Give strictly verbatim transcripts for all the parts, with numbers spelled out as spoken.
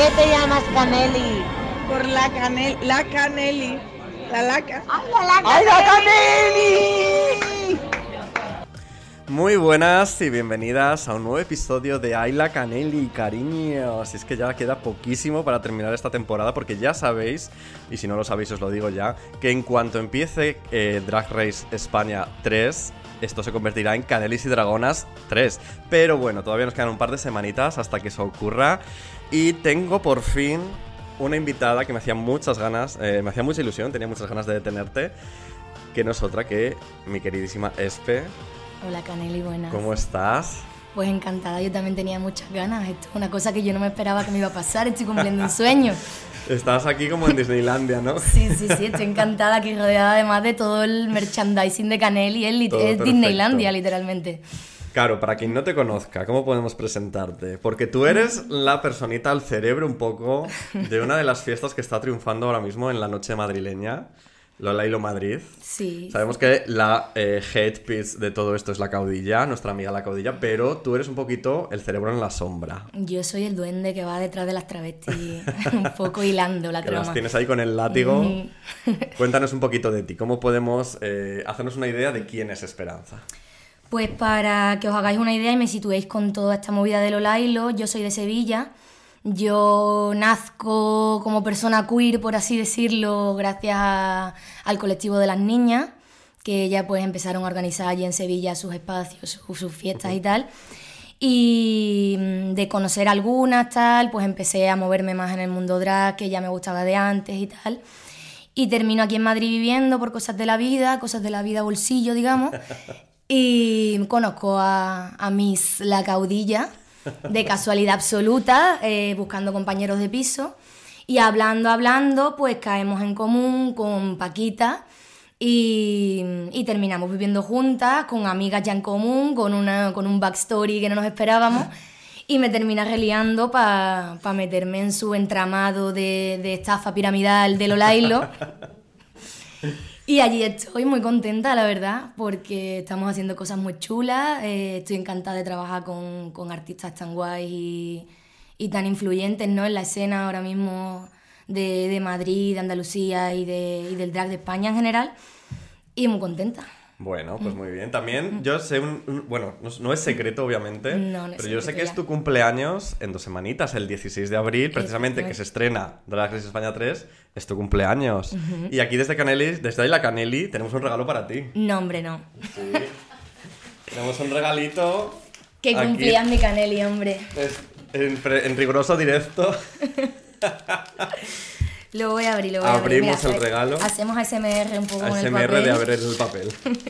qué te llamas Caneli? Por la canel, la Caneli, la laca. ¡Ay, la laca! ¡Ay, la Caneli! Muy buenas y bienvenidas a un nuevo episodio de Ay la Caneli, cariños. Es que ya queda poquísimo para terminar esta temporada, porque ya sabéis, y si no lo sabéis os lo digo ya, que en cuanto empiece eh, Drag Race España tres, esto se convertirá en Canelis y Dragonas tres. Pero bueno, todavía nos quedan un par de semanitas hasta que eso ocurra. Y tengo por fin una invitada que me hacía muchas ganas, eh, me hacía mucha ilusión, tenía muchas ganas de detenerte, que no es otra que mi queridísima Espe. Hola Caneli, buenas. ¿Cómo estás? Pues encantada, yo también tenía muchas ganas. Esto es una cosa que yo no me esperaba que me iba a pasar, estoy cumpliendo un sueño. Estás aquí como en Disneylandia, ¿no? Sí, sí, sí, estoy encantada, aquí rodeada además de todo el merchandising de Caneli, es, lit- es Disneylandia literalmente. Claro, para quien no te conozca, ¿cómo podemos presentarte? Porque tú eres la personita al cerebro un poco de una de las fiestas que está triunfando ahora mismo en la noche madrileña, Lola y Lo Madrid. Sí. Sabemos que la eh, head piece de todo esto es la Caudilla, nuestra amiga la Caudilla, pero tú eres un poquito el cerebro en la sombra. Yo soy el duende que va detrás de las travestis, un poco hilando la Que trama. las tienes ahí con el látigo. Cuéntanos un poquito de ti, ¿cómo podemos eh, hacernos una idea de quién es Esperanza? Pues para que os hagáis una idea y me situéis con toda esta movida de Lola y Lo, yo soy de Sevilla. Yo nazco como persona queer, por así decirlo, gracias a, al colectivo de las niñas, que ya pues empezaron a organizar allí en Sevilla sus espacios, sus, sus fiestas y tal. Y de conocer algunas, tal, pues empecé a moverme más en el mundo drag, que ya me gustaba de antes y tal. Y termino aquí en Madrid viviendo por cosas de la vida, cosas de la vida bolsillo, digamos. Y conozco a, a Miss La Caudilla, de casualidad absoluta, eh, buscando compañeros de piso, y hablando, hablando, pues caemos en común con Paquita y, y terminamos viviendo juntas, con amigas ya en común, con, una, con un backstory que no nos esperábamos, y me termina reliando para pa meterme en su entramado de, de estafa piramidal de Lola y Lo. Y allí estoy muy contenta, la verdad, porque estamos haciendo cosas muy chulas. Eh, estoy encantada de trabajar con, con artistas tan guays y, y tan influyentes, ¿no?, en la escena ahora mismo de, de Madrid, de Andalucía y, de, y del drag de España en general. Y muy contenta. Bueno, pues muy bien. También yo sé un... un bueno, no, no es secreto, obviamente, no, no es pero yo sé que ya. es tu cumpleaños en dos semanitas, el dieciséis de abril, precisamente, que se estrena Drag Race España tres, es tu cumpleaños. Uh-huh. Y aquí desde Caneli, desde ahí la Caneli, tenemos un regalo para ti. No, hombre, no. Sí. Tenemos un regalito. Que cumplías mi Caneli, hombre. Es en, en riguroso directo. Lo voy a abrir, lo voy a abrir. Abrimos Mira, el regalo. Hacemos A S M R un poco con el papel. A S M R de abrir el papel.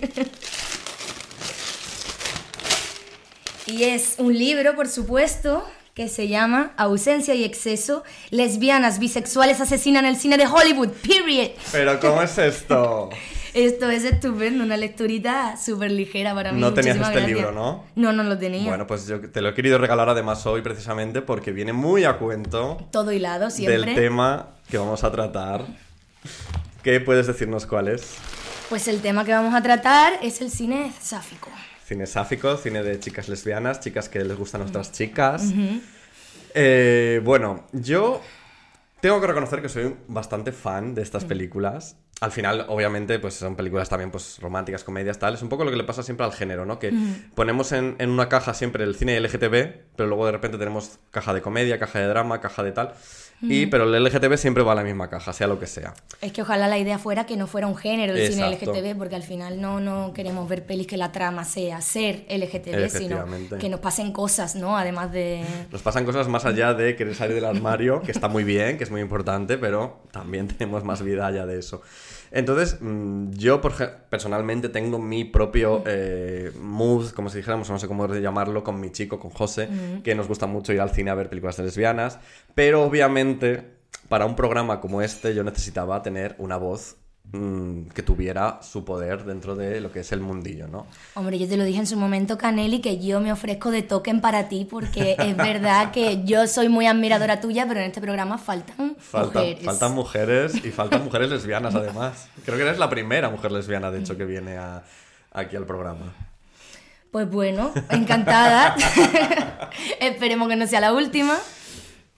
Y es un libro, por supuesto, que se llama Ausencia y Exceso, lesbianas, bisexuales asesinan el cine de Hollywood, period. ¿Pero cómo es esto? Esto es estupendo, una lecturita súper ligera para mí. No tenías este gracias. libro, ¿no? No, no lo tenía. Bueno, pues yo te lo he querido regalar además hoy precisamente porque viene muy a cuento. Todo hilado, siempre. Del tema que vamos a tratar. ¿Qué puedes decirnos cuál es? Pues el tema que vamos a tratar es el cine sáfico. Cine sáfico, cine de chicas lesbianas, chicas que les gustan a otras chicas. Uh-huh. Eh, bueno, yo tengo que reconocer que soy bastante fan de estas uh-huh. películas. Al final, obviamente, pues son películas también pues románticas, comedias, tal. Es un poco lo que le pasa siempre al género, ¿no? Que uh-huh. ponemos en, en una caja siempre el cine L G T B, pero luego de repente tenemos caja de comedia, caja de drama, caja de tal. Uh-huh. Y, pero el L G T B siempre va a la misma caja, sea lo que sea. Es que ojalá la idea fuera que no fuera un género el cine Exacto. L G T B, porque al final no, no queremos ver pelis que la trama sea ser L G T B, sino que nos pasen cosas, ¿no? Además de... Nos pasan cosas más allá de querer salir del armario, que está muy bien, que es muy importante, pero también tenemos más vida allá de eso. Entonces, yo por, personalmente tengo mi propio eh, mood, como si dijéramos, no sé cómo llamarlo, con mi chico, con José, uh-huh. que nos gusta mucho ir al cine a ver películas de lesbianas, pero obviamente para un programa como este yo necesitaba tener una voz mmm, que tuviera su poder dentro de lo que es el mundillo, ¿no? Hombre, yo te lo dije en su momento, Caneli, que yo me ofrezco de token para ti, porque es verdad que yo soy muy admiradora tuya, pero en este programa faltan Falta, mujeres. Faltan mujeres y faltan mujeres lesbianas, además. Creo que eres la primera mujer lesbiana, de hecho, que viene a, aquí al programa. Pues bueno, encantada. Esperemos que no sea la última.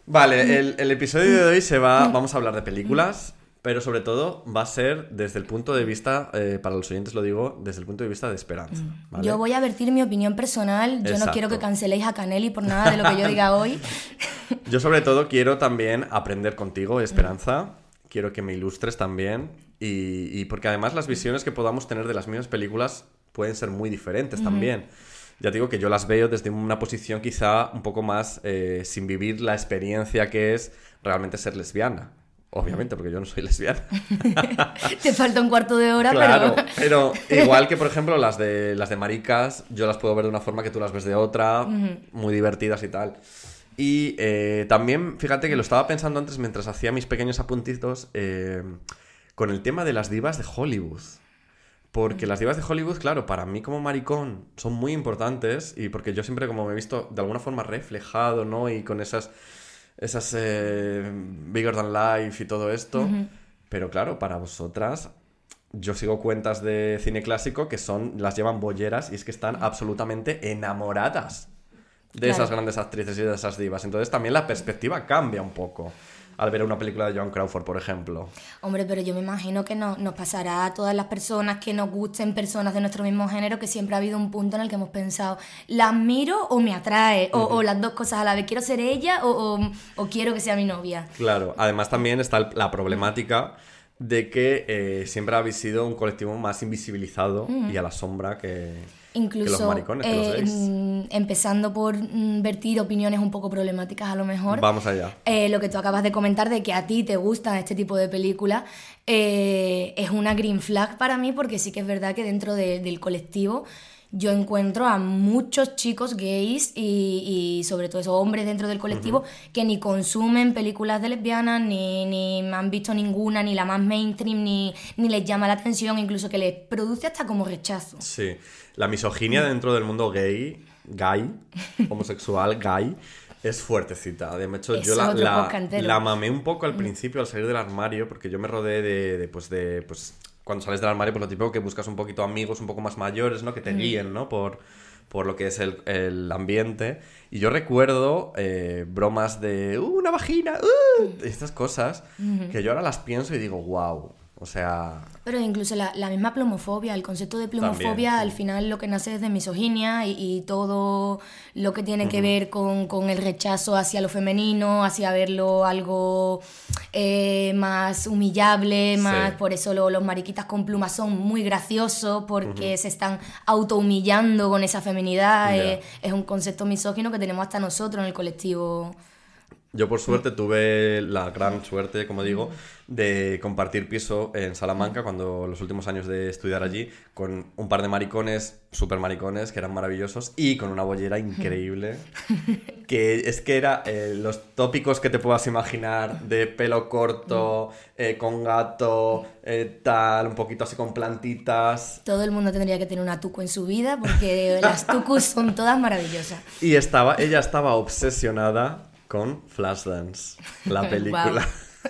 Vale, el, el episodio de hoy se va... Vamos a hablar de películas, pero sobre todo va a ser desde el punto de vista, eh, para los oyentes lo digo, desde el punto de vista de Esperanza, ¿vale? Yo voy a vertir mi opinión personal. Yo Exacto. no quiero que canceléis a Canelli por nada de lo que yo diga hoy. Yo sobre todo quiero también aprender contigo, Esperanza. Quiero que me ilustres también. Y, y porque además las visiones que podamos tener de las mismas películas pueden ser muy diferentes uh-huh. también. Ya te digo que yo las veo desde una posición quizá un poco más eh, sin vivir la experiencia que es realmente ser lesbiana. Obviamente, porque yo no soy lesbiana. Te falta un cuarto de hora, claro, pero... pero igual que, por ejemplo, las de las de maricas, yo las puedo ver de una forma que tú las ves de otra, uh-huh. muy divertidas y tal. Y eh, también, fíjate que lo estaba pensando antes mientras hacía mis pequeños apuntitos eh, con el tema de las divas de Hollywood. Porque uh-huh. las divas de Hollywood, claro, para mí como maricón son muy importantes y porque yo siempre como me he visto de alguna forma reflejado, ¿no? Y con esas... esas eh, Bigger Than Life y todo esto, uh-huh. pero claro, para vosotras yo sigo cuentas de cine clásico que son, las llevan bolleras y es que están absolutamente enamoradas de claro. esas grandes actrices y de esas divas, entonces también la perspectiva cambia un poco al ver una película de Joan Crawford, por ejemplo. Hombre, pero yo me imagino que no, nos pasará a todas las personas que nos gusten personas de nuestro mismo género, que siempre ha habido un punto en el que hemos pensado, ¿la admiro o me atrae? O, uh-huh. o las dos cosas a la vez, ¿quiero ser ella o, o, o quiero que sea mi novia? Claro, además también está la problemática de que eh, siempre habéis sido un colectivo más invisibilizado uh-huh. y a la sombra que... Incluso, que los maricones, que eh, los gays. mm, empezando por mm, vertir opiniones un poco problemáticas a lo mejor. Vamos allá. Eh, lo que tú acabas de comentar de que a ti te gustan este tipo de películas eh, es una green flag para mí, porque sí que es verdad que dentro de, del colectivo yo encuentro a muchos chicos gays y, y sobre todo esos hombres dentro del colectivo uh-huh. que ni consumen películas de lesbianas, ni, ni han visto ninguna, ni la más mainstream, ni, ni les llama la atención, incluso que les produce hasta como rechazo. Sí, la misoginia uh-huh. dentro del mundo gay, gay, homosexual, gay, es fuertecita. De hecho, es yo la, la, la mamé un poco al principio al salir del armario, porque yo me rodeé de, de pues de... Pues, cuando sales del armario, pues lo típico que buscas un poquito amigos un poco más mayores, ¿no? Que te mm. guíen, ¿no? Por, por lo que es el, el ambiente. Y yo recuerdo eh, bromas de ¡uh, una vagina! ¡Uh! Estas cosas mm-hmm. que yo ahora las pienso y digo ¡wow! O sea... Pero incluso la, la misma plumofobia, el concepto de plumofobia, también, sí. al final lo que nace es de misoginia y, y todo lo que tiene uh-huh. que ver con, con el rechazo hacia lo femenino, hacia verlo algo eh, más humillable, más sí. por eso lo, los mariquitas con plumas son muy graciosos, porque uh-huh. se están autohumillando con esa feminidad. Yeah. Eh, es un concepto misógino que tenemos hasta nosotros en el colectivo. Yo por suerte tuve la gran suerte, como digo, de compartir piso en Salamanca cuando los últimos años de estudiar allí, con un par de maricones, súper maricones, que eran maravillosos, y con una bollera increíble, que es que era eh, los tópicos que te puedas imaginar, de pelo corto, eh, con gato, eh, tal, un poquito así con plantitas. Todo el mundo tendría que tener una tucu en su vida, porque las tucus son todas maravillosas. Y estaba, ella estaba obsesionada con Flashdance, la película. Wow.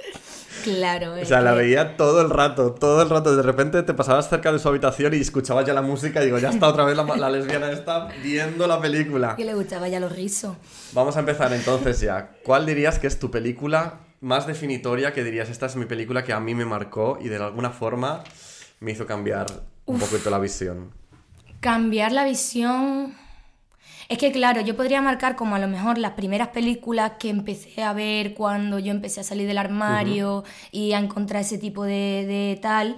Claro. O sea, que... la veía todo el rato, todo el rato. De repente te pasabas cerca de su habitación y escuchabas ya la música y digo, ya está otra vez la, la lesbiana esta viendo la película. Que le gustaba ya los rizos. Vamos a empezar entonces ya. ¿Cuál dirías que es tu película más definitoria, que dirías, esta es mi película que a mí me marcó y de alguna forma me hizo cambiar un Uf. poquito la visión? Cambiar la visión... Es que claro, yo podría marcar como a lo mejor las primeras películas que empecé a ver cuando yo empecé a salir del armario uh-huh. y a encontrar ese tipo de, de tal,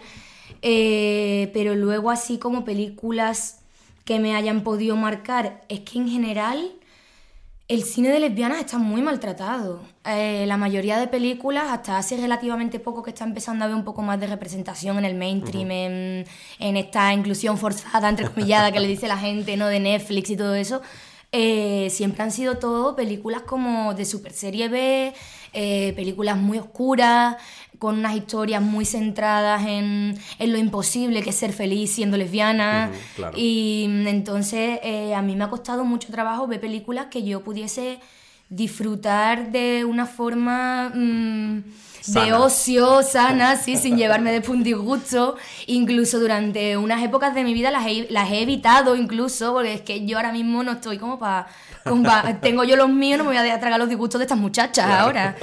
eh, pero luego así como películas que me hayan podido marcar, es que en general el cine de lesbianas está muy maltratado. Eh, la mayoría de películas, hasta hace relativamente poco que está empezando a haber un poco más de representación en el mainstream, uh-huh. en, en esta inclusión forzada, entrecomillada, que le dice la gente, ¿no? De Netflix y todo eso, eh, siempre han sido todo películas como de super serie B, eh, películas muy oscuras, con unas historias muy centradas en, en lo imposible que es ser feliz siendo lesbiana. Uh-huh, claro. Y entonces eh, a mí me ha costado mucho trabajo ver películas que yo pudiese disfrutar de una forma mmm, de Sana. ocio, sana, sí, sin llevarme de un disgusto. Incluso durante unas épocas de mi vida las he, las he evitado incluso, porque es que yo ahora mismo no estoy como para... Pa, tengo yo los míos, no me voy a dejar tragar los disgustos de estas muchachas Claro. ahora.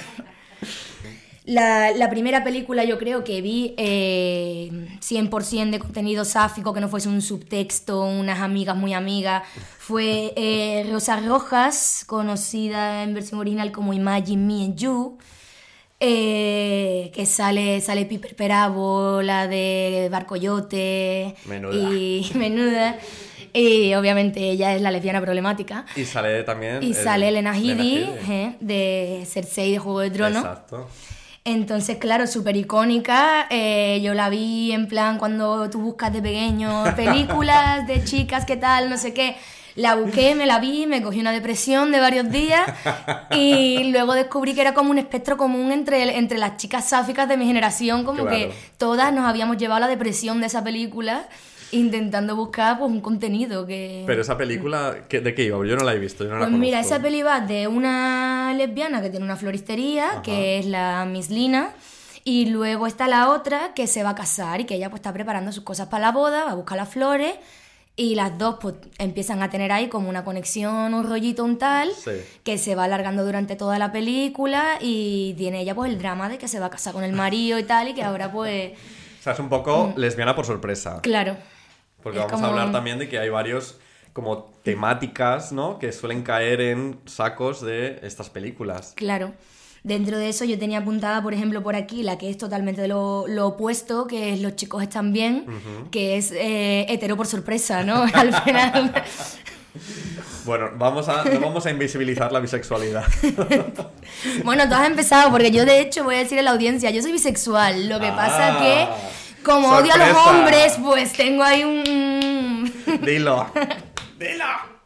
La, la primera película yo creo que vi eh, cien por ciento de contenido sáfico, que no fuese un subtexto, unas amigas muy amigas, fue eh, Rosa Rojas, conocida en versión original como Imagine Me and You, eh, que sale, sale Piper Perabo, la de Barcoyote Menuda. y Menuda. Y obviamente ella es la lesbiana problemática. Y sale también... Y el- sale Elena Headey, Headey. eh, de Cersei de Juego de Tronos. Exacto. Entonces, claro, súper icónica. Eh, yo la vi en plan cuando tú buscas de pequeño películas de chicas, qué tal, no sé qué. La busqué, me la vi, me cogí una depresión de varios días y luego descubrí que era como un espectro común entre, entre las chicas sáficas de mi generación, como Claro. que todas nos habíamos llevado la depresión de esa película intentando buscar pues un contenido que... Pero esa película, ¿qué- ¿de qué iba? Yo no la he visto, yo no la Pues mira, conozco. esa peli va de una lesbiana que tiene una floristería, Ajá. que es la Miss Lina, y luego está la otra que se va a casar y que ella pues está preparando sus cosas para la boda, va a buscar las flores, y las dos pues empiezan a tener ahí como una conexión, un rollito, un tal, Sí. que se va alargando durante toda la película, y tiene ella pues el drama de que se va a casar con el marido y tal, y que ahora pues... O sea, es un poco lesbiana por sorpresa. Claro. Porque Es vamos como- a hablar también de que hay varios como temáticas, ¿no? Que suelen caer en sacos de estas películas. Claro. Dentro de eso yo tenía apuntada, por ejemplo, por aquí, la que es totalmente de lo, lo opuesto, que es Los chicos están bien, que es eh, hetero por sorpresa, ¿no? Al final... Bueno, vamos a, no vamos a invisibilizar la bisexualidad. Bueno, tú has empezado, porque yo de hecho voy a decir a la audiencia, yo soy bisexual. Lo que pasa Ah, que, como odio a los sorpresa. hombres, pues tengo ahí un... Dilo. Dilo.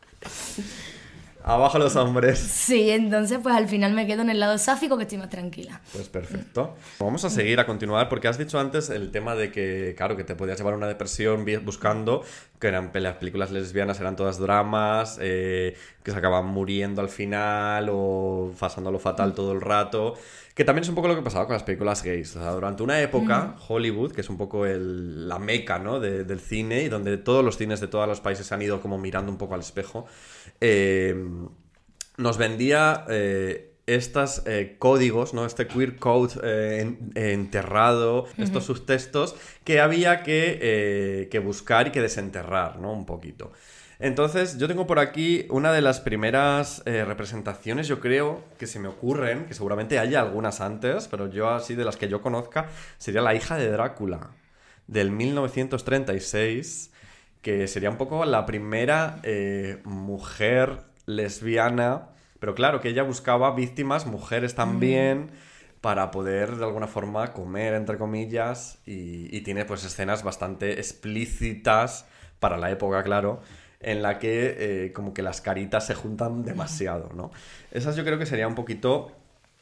Abajo los hombres. Sí, entonces pues al final me quedo en el lado sáfico, que estoy más tranquila. Pues perfecto. Vamos a seguir, a continuar, porque has dicho antes el tema de que, claro, que te podías llevar una depresión vi- buscando, que eran las películas lesbianas, eran todas dramas, eh, que se acaban muriendo al final o pasándolo fatal todo el rato, que también es un poco lo que pasaba con las películas gays. O sea, durante una época, Hollywood, que es un poco el- la meca, ¿no? de- del cine, y donde todos los cines de todos los países se han ido como mirando un poco al espejo, eh, nos vendía eh, estos eh, códigos, ¿no? Este queer code eh, en- enterrado, estos subtextos que había que, eh, que buscar y que desenterrar, ¿no? Un poquito. Entonces, yo tengo por aquí una de las primeras eh, representaciones, yo creo, que se me ocurren, que seguramente haya algunas antes, pero yo así de las que yo conozca, sería La hija de Drácula, del mil novecientos treinta y seis, que sería un poco la primera eh, mujer lesbiana, pero claro, que ella buscaba víctimas, mujeres también, para poder de alguna forma comer, entre comillas, y, y tiene pues escenas bastante explícitas para la época, claro, en la que eh, como que las caritas se juntan demasiado, ¿no? Esas yo creo que sería un poquito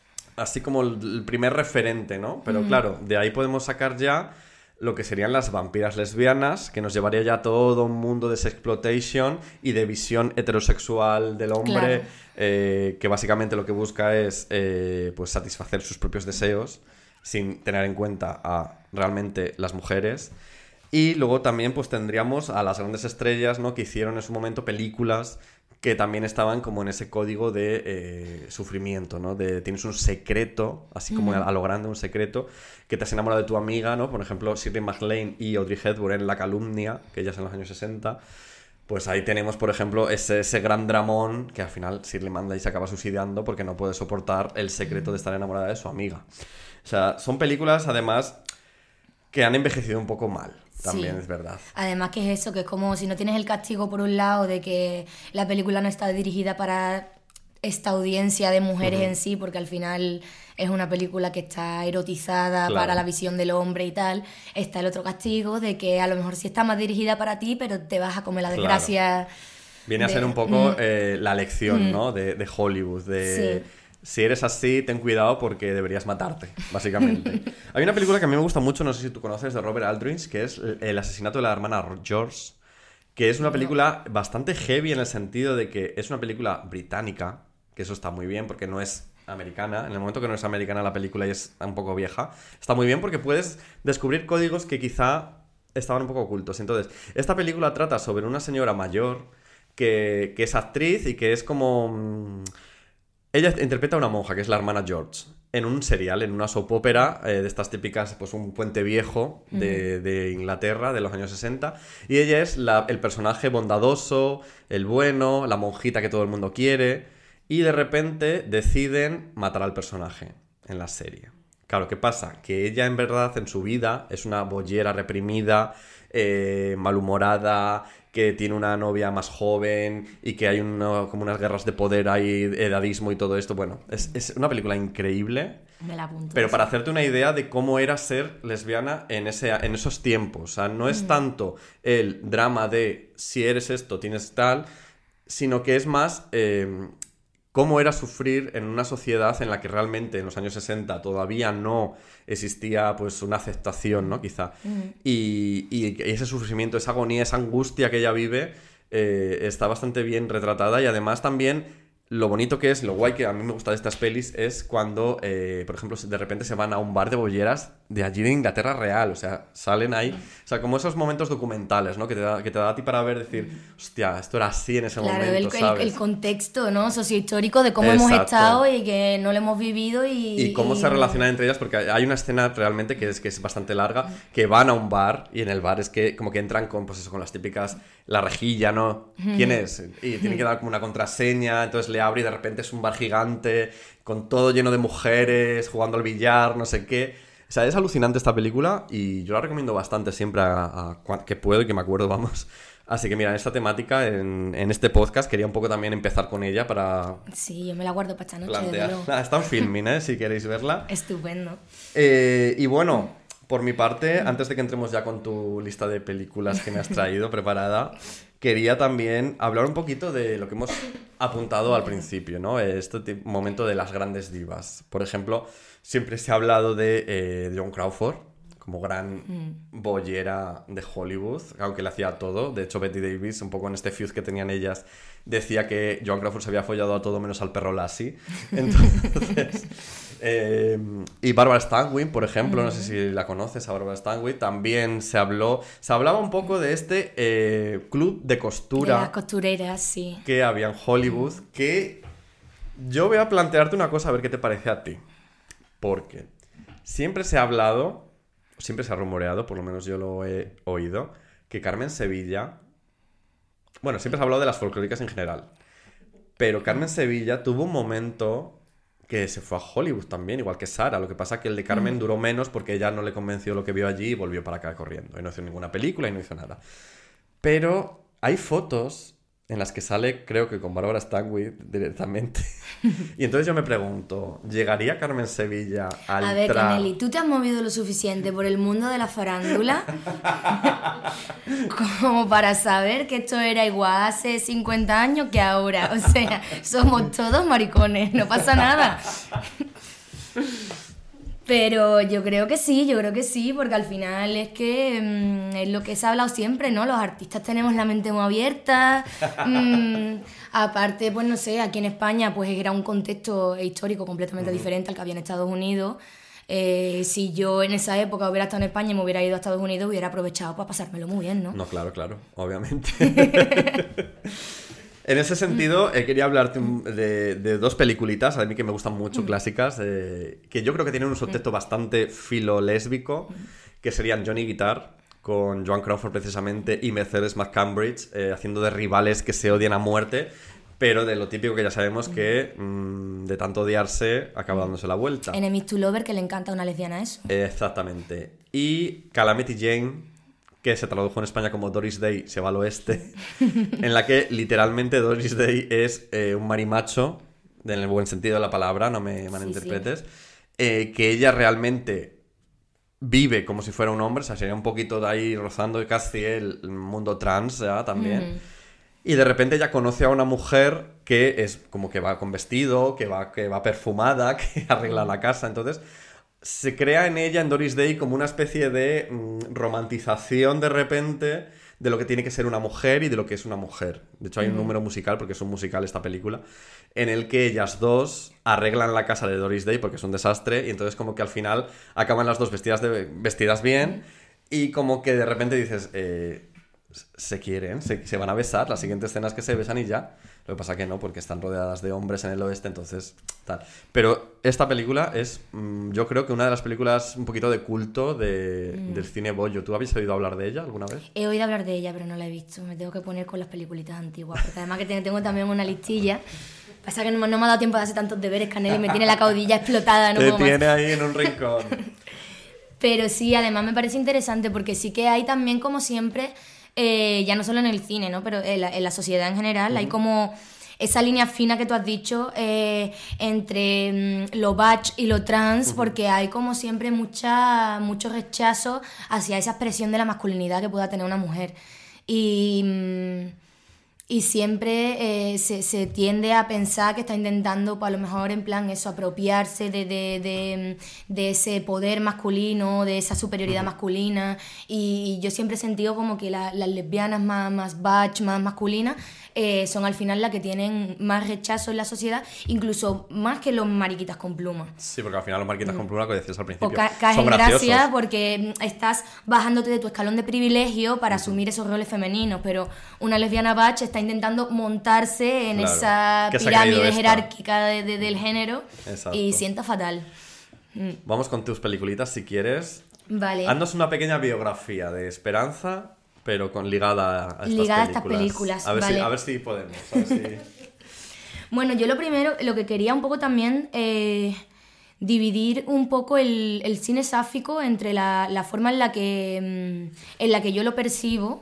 así como el, el primer referente, ¿no? Pero claro, de ahí podemos sacar ya lo que serían las vampiras lesbianas, que nos llevaría ya a todo un mundo de sexploitation y de visión heterosexual del hombre, Claro. eh, que básicamente lo que busca es eh, pues satisfacer sus propios deseos sin tener en cuenta a realmente las mujeres. Y luego también pues tendríamos a las grandes estrellas, ¿no? Que hicieron en su momento películas que también estaban como en ese código de eh, sufrimiento, ¿no? De tienes un secreto, así como a lo grande un secreto, que te has enamorado de tu amiga, ¿no? Por ejemplo, Shirley MacLaine y Audrey Hepburn en La calumnia, que ellas en los años sesenta. Pues ahí tenemos, por ejemplo, ese, ese gran dramón que al final Shirley manda y se acaba suicidando porque no puede soportar el secreto de estar enamorada de su amiga. O sea, son películas, además, que han envejecido un poco mal. También Sí. es verdad. Además que es eso, que es como si no tienes el castigo por un lado de que la película no está dirigida para esta audiencia de mujeres en sí, porque al final es una película que está erotizada Claro. para la visión del hombre y tal, está el otro castigo de que a lo mejor sí está más dirigida para ti, pero te vas a comer la Claro. desgracia. Viene a de- ser un poco Mm. eh, la lección, Mm. ¿no? De, de Hollywood, de... Sí. Si eres así, ten cuidado porque deberías matarte, básicamente. Hay una película que a mí me gusta mucho, no sé si tú conoces, de Robert Aldrich, que es El asesinato de la hermana George, que es una película bastante heavy en el sentido de que es una película británica, que eso está muy bien porque no es americana. En el momento que no es americana la película y es un poco vieja, está muy bien porque puedes descubrir códigos que quizá estaban un poco ocultos. Entonces, esta película trata sobre una señora mayor que, que es actriz y que es como... Ella interpreta a una monja, que es la hermana George, en un serial, en una soap opera eh, de estas típicas, pues un puente viejo de, de Inglaterra de los años sesenta. Y ella es la, el personaje bondadoso, el bueno, la monjita que todo el mundo quiere. Y de repente deciden matar al personaje en la serie. Claro, ¿qué pasa? Que ella en verdad en su vida es una boyera reprimida, eh, malhumorada, que tiene una novia más joven y que hay una, como unas guerras de poder, hay edadismo y todo esto. Bueno, es, es una película increíble. Me la apunto. Pero para hacerte una idea de cómo era ser lesbiana en, ese, en esos tiempos. O sea, no es tanto el drama de si eres esto, tienes tal, sino que es más... Eh, cómo era sufrir en una sociedad en la que realmente en los años sesenta todavía no existía pues una aceptación, ¿no? Quizá. Mm. Y, y ese sufrimiento, esa agonía, esa angustia que ella vive eh, está bastante bien retratada y además también lo bonito que es, lo guay que a mí me gusta de estas pelis es cuando, eh, por ejemplo, de repente se van a un bar de bolleras de allí de Inglaterra real, o sea, salen ahí, o sea, como esos momentos documentales, ¿no? Que te da, que te da a ti para ver, decir, hostia, esto era así en ese claro, momento, el, ¿sabes? El, el contexto, ¿no? Sociohistórico de cómo Exacto. hemos estado y que no lo hemos vivido y... Y cómo y... se relacionan entre ellas, porque hay una escena realmente que es, que es bastante larga, que van a un bar y en el bar es que como que entran con, pues eso, con las típicas, la rejilla, ¿no? ¿Quién es? Y tienen que dar como una contraseña, entonces le abre y de repente es un bar gigante, con todo lleno de mujeres, jugando al billar, no sé qué. O sea, es alucinante esta película y yo la recomiendo bastante siempre a, a, a que puedo y que me acuerdo, vamos. Así que mira, en esta temática, en, en este podcast, quería un poco también empezar con ella para... Sí, yo me la guardo para esta noche. Plantear. Ah, está en filming, ¿eh? Si queréis verla. Estupendo. Eh, y bueno, por mi parte, antes de que entremos ya con tu lista de películas que me has traído preparada, quería también hablar un poquito de lo que hemos apuntado al principio, ¿no? Este momento de las grandes divas. Por ejemplo, siempre se ha hablado de eh, Joan Crawford como gran mm. boyera de Hollywood, aunque le hacía todo. De hecho, Bette Davis, un poco en este feud que tenían ellas, decía que Joan Crawford se había follado a todo menos al perro Lassie. Entonces... Eh, y Barbara Stanwyck, por ejemplo, mm. no sé si la conoces, a Barbara Stanwyck, también se habló, se hablaba un poco de este eh, club de costura. De las costureras, sí. Que había en Hollywood, mm. que yo voy a plantearte una cosa, a ver qué te parece a ti. Porque siempre se ha hablado, siempre se ha rumoreado, por lo menos yo lo he oído, que Carmen Sevilla, bueno, siempre se ha hablado de las folclóricas en general, pero Carmen Sevilla tuvo un momento... que se fue a Hollywood también, igual que Sara. Lo que pasa es que el de Carmen mm. duró menos porque ella no le convenció lo que vio allí y volvió para acá corriendo. Y no hizo ninguna película y no hizo nada. Pero hay fotos en las que sale, creo que con Barbara Stanwyck directamente. Y entonces yo me pregunto, ¿llegaría Carmen Sevilla al A ver, tra... Caneli, ¿tú te has movido lo suficiente por el mundo de la farándula como para saber que esto era igual hace cincuenta años que ahora? O sea, somos todos maricones, no pasa nada. Pero yo creo que sí, yo creo que sí, porque al final es que mmm, es lo que se ha hablado siempre, ¿no? Los artistas tenemos la mente muy abierta. Mmm, aparte, pues no sé, aquí en España pues era un contexto histórico completamente uh-huh. diferente al que había en Estados Unidos. Eh, si yo en esa época hubiera estado en España y me hubiera ido a Estados Unidos, hubiera aprovechado para pasármelo muy bien, ¿no? No, claro, claro, obviamente. En ese sentido, eh, quería hablarte de, de dos peliculitas, a mí que me gustan mucho, clásicas, eh, que yo creo que tienen un subtexto bastante filolésbico, que serían Johnny Guitar, con Joan Crawford precisamente, y Mercedes McCambridge, eh, haciendo de rivales que se odian a muerte, pero de lo típico que ya sabemos que mmm, de tanto odiarse acaba dándose la vuelta. Enemies to Lover, que le encanta a una lesbiana eso. Exactamente. Y Calamity Jane, que se tradujo en España como Doris Day se va al oeste, en la que literalmente Doris Day es eh, un marimacho, en el buen sentido de la palabra, no me malinterpretes, sí, sí. Eh, que ella realmente vive como si fuera un hombre, o sea, sería un poquito de ahí rozando casi el mundo trans ya también. Mm. Y de repente ella conoce a una mujer que es como que va con vestido, que va, que va perfumada, que arregla la casa, entonces... se crea en ella, en Doris Day, como una especie de mm, romantización de repente de lo que tiene que ser una mujer y de lo que es una mujer. De hecho, hay un Mm. número musical, porque es un musical esta película, en el que ellas dos arreglan la casa de Doris Day porque es un desastre, y entonces como que al final acaban las dos vestidas, de, vestidas bien, y como que de repente dices, eh, se quieren, se, se van a besar, la siguiente escena es que se besan y ya. Lo que pasa que no, porque están rodeadas de hombres en el oeste, entonces tal. Pero esta película es, mm, yo creo que una de las películas un poquito de culto de, Mm. del cine bollo. ¿Tú habéis oído hablar de ella alguna vez? He oído hablar de ella, pero no la he visto. Me tengo que poner con las peliculitas antiguas, porque además que te- tengo también una listilla. Pasa que no, me- no me ha dado tiempo de hacer tantos deberes, Canel, y me tiene la caudilla explotada, no Te puedo más. tiene ahí en un rincón. Pero sí, además me parece interesante porque sí que hay también, como siempre, eh, ya no solo en el cine, ¿no? Pero en la, en la sociedad en general, hay como esa línea fina que tú has dicho eh, entre mm, lo bach y lo trans, porque hay como siempre mucha, mucho rechazo hacia esa expresión de la masculinidad que pueda tener una mujer. Y... mm, Y siempre eh, se, se tiende a pensar que está intentando, pues, a lo mejor en plan eso, apropiarse de, de, de, de ese poder masculino, de esa superioridad masculina. Y yo siempre he sentido como que la- las lesbianas más, más bach, más masculinas, eh, son al final las que tienen más rechazo en la sociedad, incluso más que los mariquitas con plumas. Sí, porque al final los marquitas con pluma, que decías al principio, Pues ca- caes son en graciosos. gracia porque mm, estás bajándote de tu escalón de privilegio para asumir esos roles femeninos, pero una lesbiana bach está intentando montarse en Claro. esa ¿Qué se ha creído pirámide esta? jerárquica de- de- del género. Exacto. Y sienta fatal. Mm, Vamos con tus peliculitas si quieres. Vale. Haznos una pequeña biografía de Esperanza, pero con ligada a estas Ligada a estas películas. películas, A ver, si, vale. a ver si podemos. A ver si... Bueno, yo lo primero, lo que quería un poco también, eh, dividir un poco el, el cine sáfico entre la, la forma en la que, mm, en la que yo lo percibo,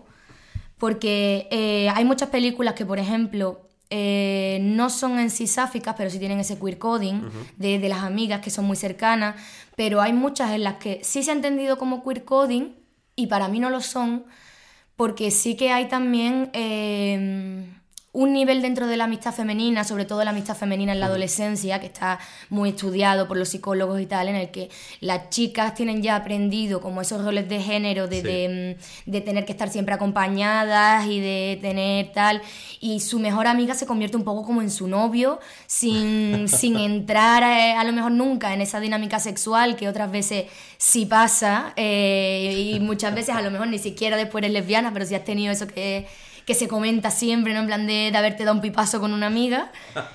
porque eh, hay muchas películas que, por ejemplo, eh, no son en sí sáficas, pero sí tienen ese queer coding de, de las amigas que son muy cercanas, pero hay muchas en las que sí se ha entendido como queer coding y para mí no lo son, porque sí que hay también eh, un nivel dentro de la amistad femenina, sobre todo la amistad femenina en la adolescencia, que está muy estudiado por los psicólogos y tal, en el que las chicas tienen ya aprendido como esos roles de género, de, Sí. de, mm, de tener que estar siempre acompañadas y de tener tal, y su mejor amiga se convierte un poco como en su novio, sin, sin entrar a, a lo mejor nunca en esa dinámica sexual que otras veces sí pasa, eh, y muchas veces a lo mejor ni siquiera después eres lesbiana, pero si has tenido eso que, que se comenta siempre, ¿no? En plan de, de haberte dado un pipazo con una amiga,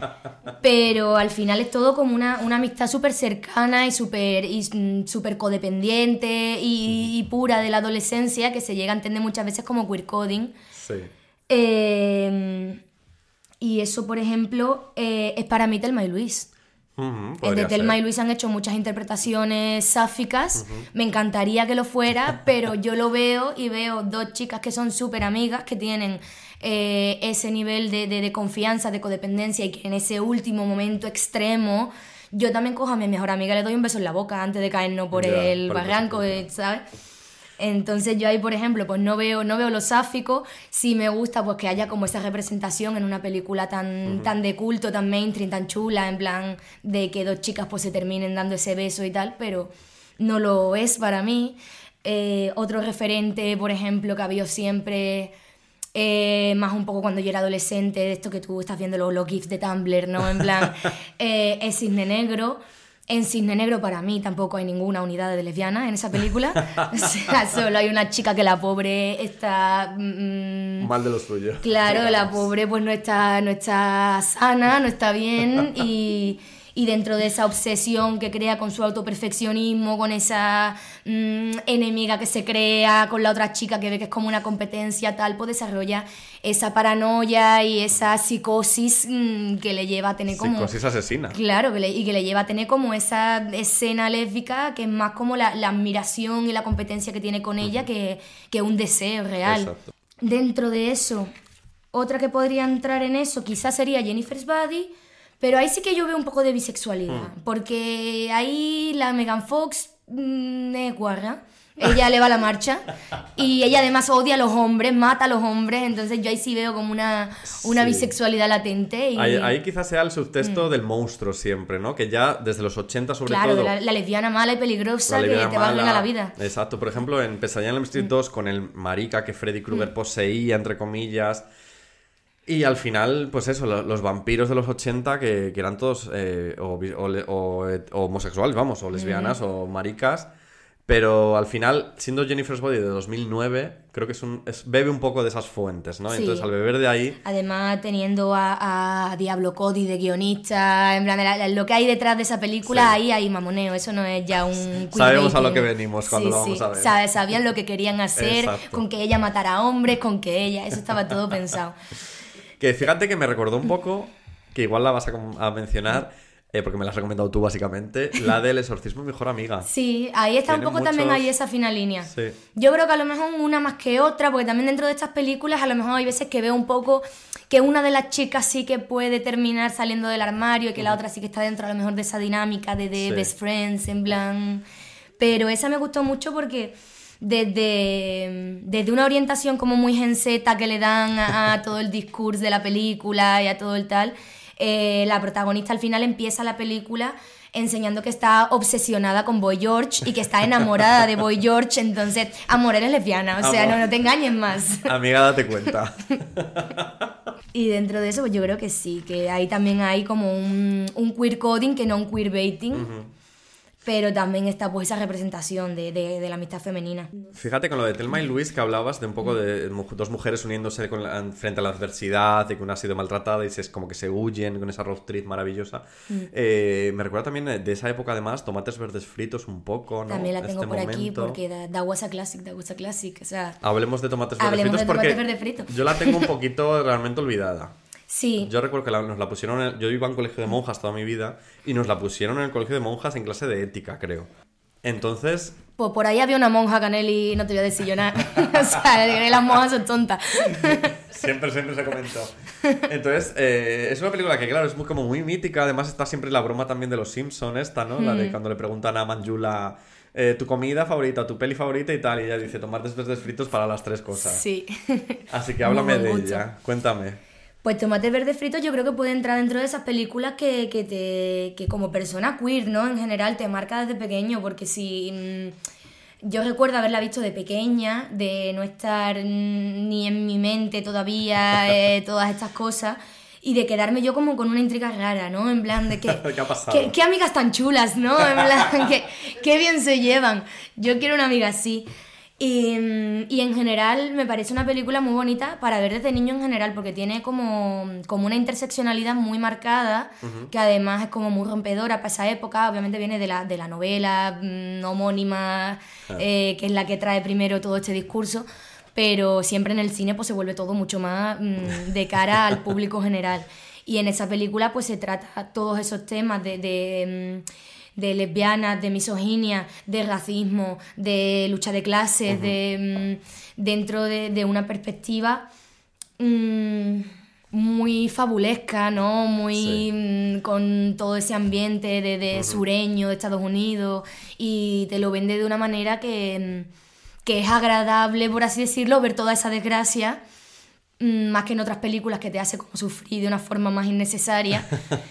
pero al final es todo como una, una amistad súper cercana y súper y, mm, súper codependiente y, y pura de la adolescencia, que se llega a entender muchas veces como queer coding. Sí. Eh, y eso, por ejemplo, eh, es para mí Thelma y Luis. Ujú, En podría de Thelma ser. y Luis han hecho muchas interpretaciones sáficas. Me encantaría que lo fuera, pero yo lo veo y veo dos chicas que son súper amigas, que tienen eh, ese nivel de, de, de confianza, de codependencia, y que en ese último momento extremo yo también cojo a mi mejor amiga y le doy un beso en la boca antes de caernos por Ya, el por el barranco, precipicio. ¿sabes? Entonces yo ahí, por ejemplo, pues no veo, no veo lo sáfico. Sí me gusta pues que haya como esa representación en una película tan, tan de culto, tan mainstream, tan chula, en plan de que dos chicas pues se terminen dando ese beso y tal, pero no lo es para mí. Eh, otro referente, por ejemplo, que ha habido siempre, eh, más un poco cuando yo era adolescente, de esto que tú estás viendo los, los GIFs de Tumblr, ¿no? En plan, eh, es Cisne Negro. En Cisne Negro para mí tampoco hay ninguna unidad de lesbianas en esa película. O sea, solo hay una chica que la pobre está... mm, Mal de lo suyo. Claro, la digamos. pobre pues no está, no está sana, no está bien, y, y dentro de esa obsesión que crea con su autoperfeccionismo, con esa mm, enemiga que se crea, con la otra chica que ve que es como una competencia tal, pues desarrolla esa paranoia y esa psicosis mm, que le lleva a tener como... Psicosis asesina. Claro, que le- y que le lleva a tener como esa escena lésbica que es más como la, la admiración y la competencia que tiene con ella que, que un deseo real. Exacto. Dentro de eso, otra que podría entrar en eso quizás sería Jennifer's Body, pero ahí sí que yo veo un poco de bisexualidad, porque ahí la Megan Fox mm, es guarra, Ella le va la marcha y ella además odia a los hombres, mata a los hombres, entonces yo ahí sí veo como una, una Sí. bisexualidad latente. Y... Ahí, ahí quizás sea el subtexto del monstruo siempre, ¿no? Que ya desde los ochenta sobre claro, todo... de la, la lesbiana mala y peligrosa la que lesbiana te va a arruinar mala. la vida. Exacto, por ejemplo, en Pesadilla en Elm Street dos, con el marica que Freddy Krueger poseía, entre comillas... Y al final, pues eso, lo- los vampiros de los ochenta que, que eran todos eh, o, bi- o le- o, eh, homosexuales, vamos, o lesbianas o maricas. Pero al final, siendo Jennifer's Body de dos mil nueve, creo que es un, es, bebe un poco de esas fuentes, ¿no? Sí. Entonces, al beber de ahí, Además, teniendo a, a Diablo Cody de guionista, en plan, de la- lo que hay detrás de esa película, Sí. ahí hay mamoneo, eso no es ya un queerbaiting. Sabemos a lo que venimos cuando Sí, lo vamos sí. a ver. Sabe- Sabían lo que querían hacer, Exacto. con que ella matara a hombres, con que ella, eso estaba todo pensado. que fíjate que me recordó un poco, que igual la vas a, com- a mencionar, eh, porque me la has recomendado tú básicamente, la del exorcismo mejor amiga. Sí, ahí está Tiene un poco también muchos- ahí esa fina línea. Sí. Yo creo que a lo mejor una más que otra, porque también dentro de estas películas a lo mejor hay veces que veo un poco que una de las chicas sí que puede terminar saliendo del armario y que la otra sí que está dentro a lo mejor de esa dinámica de, de Sí. best friends, en plan... Pero esa me gustó mucho porque desde, desde una orientación como muy gen zeta que le dan a, a todo el discurso de la película y a todo el tal, eh, la protagonista al final empieza la película enseñando que está obsesionada con Boy George y que está enamorada de Boy George, entonces, amor, eres lesbiana, o sea, Amor. no, no te engañes más. Amiga, date cuenta. Y dentro de eso, pues yo creo que sí, que ahí también hay como un, un queer coding que no un queerbaiting, pero también está pues esa representación de, de, de la amistad femenina. Fíjate con lo de Thelma y Luis, que hablabas de un poco de mu- dos mujeres uniéndose con la- frente a la adversidad, de que una ha sido maltratada y se, es como que se huyen con esa road trip maravillosa. Eh, me recuerda también de esa época, además, Tomates Verdes Fritos un poco, ¿no? También la tengo Este por aquí momento. porque da, da was a classic, da was a classic, o sea... Hablemos de Tomates Verdes Hablemos Fritos de porque Tomates Verdes Fritos. yo la tengo un poquito realmente olvidada. Sí, Yo recuerdo que la- nos la pusieron... en- yo iba en colegio de monjas toda mi vida y nos la pusieron en el colegio de monjas en clase de ética, creo. Entonces, pues por ahí había una monja, Canelli, no te voy a decir yo nada. O sea, las monjas son tontas. siempre, siempre se comentó. Entonces, eh, es una película que, claro, es muy, como muy mítica. Además, está siempre la broma también de los Simpsons, esta, ¿no? La de cuando le preguntan a Manjula eh, tu comida favorita, tu peli favorita y tal. Y ella dice, tomates verdes fritos para las tres cosas. Sí. Así que háblame Muy de buen gusto. ella. Cuéntame. Pues Tomates Verdes Fritos yo creo que puede entrar dentro de esas películas que, que, te, que como persona queer, ¿no? En general te marca desde pequeño, porque si... mm, yo recuerdo haberla visto de pequeña, de no estar mm, ni en mi mente todavía eh, todas estas cosas, y de quedarme yo como con una intriga rara, ¿no? En plan de que... ¿Qué ha pasado? ¿Qué, qué amigas tan chulas, ¿no? En plan, que, qué bien se llevan. Yo quiero una amiga así. Y, y en general me parece una película muy bonita para ver desde niño en general, porque tiene como, como una interseccionalidad muy marcada, que además es como muy rompedora para esa época. Obviamente viene de la, de la novela mm, homónima, eh, que es la que trae primero todo este discurso, pero siempre en el cine pues se vuelve todo mucho más mm, de cara al público general. Y en esa película pues se trata todos esos temas de... de mm, de lesbianas, de misoginia, de racismo, de lucha de clases, de mm, dentro de, de una perspectiva mm, muy fabulesca, ¿no? Muy Sí. mm, con todo ese ambiente de, de sureño de Estados Unidos, y te lo vende de una manera que, mm, que es agradable, por así decirlo, ver toda esa desgracia, mm, más que en otras películas que te hace como sufrir de una forma más innecesaria,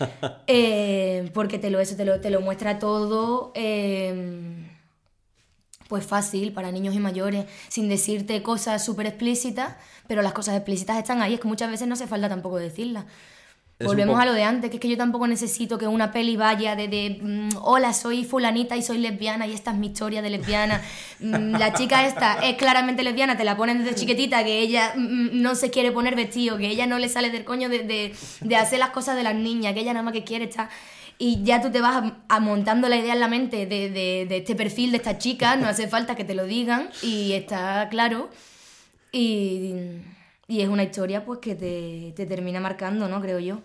eh, porque te lo, eso, te lo, te lo muestra todo eh, pues fácil para niños y mayores, sin decirte cosas súper explícitas, pero las cosas explícitas están ahí, es que muchas veces no hace falta tampoco decirlas. Es un Volvemos poco- a lo de antes, que es que yo tampoco necesito que una peli vaya de, de mm, hola, soy fulanita y soy lesbiana y esta es mi historia de lesbiana. Mm, la chica esta es claramente lesbiana, te la ponen desde chiquitita, que ella mm, no se quiere poner vestido, que ella no le sale del coño de, de, de hacer las cosas de las niñas, que ella nada más que quiere estar... Y ya tú te vas a, a montando la idea en la mente de, de, de este perfil de esta chica, no hace falta que te lo digan y está claro. Y... Y es una historia pues que te, te termina marcando, ¿no? Creo yo.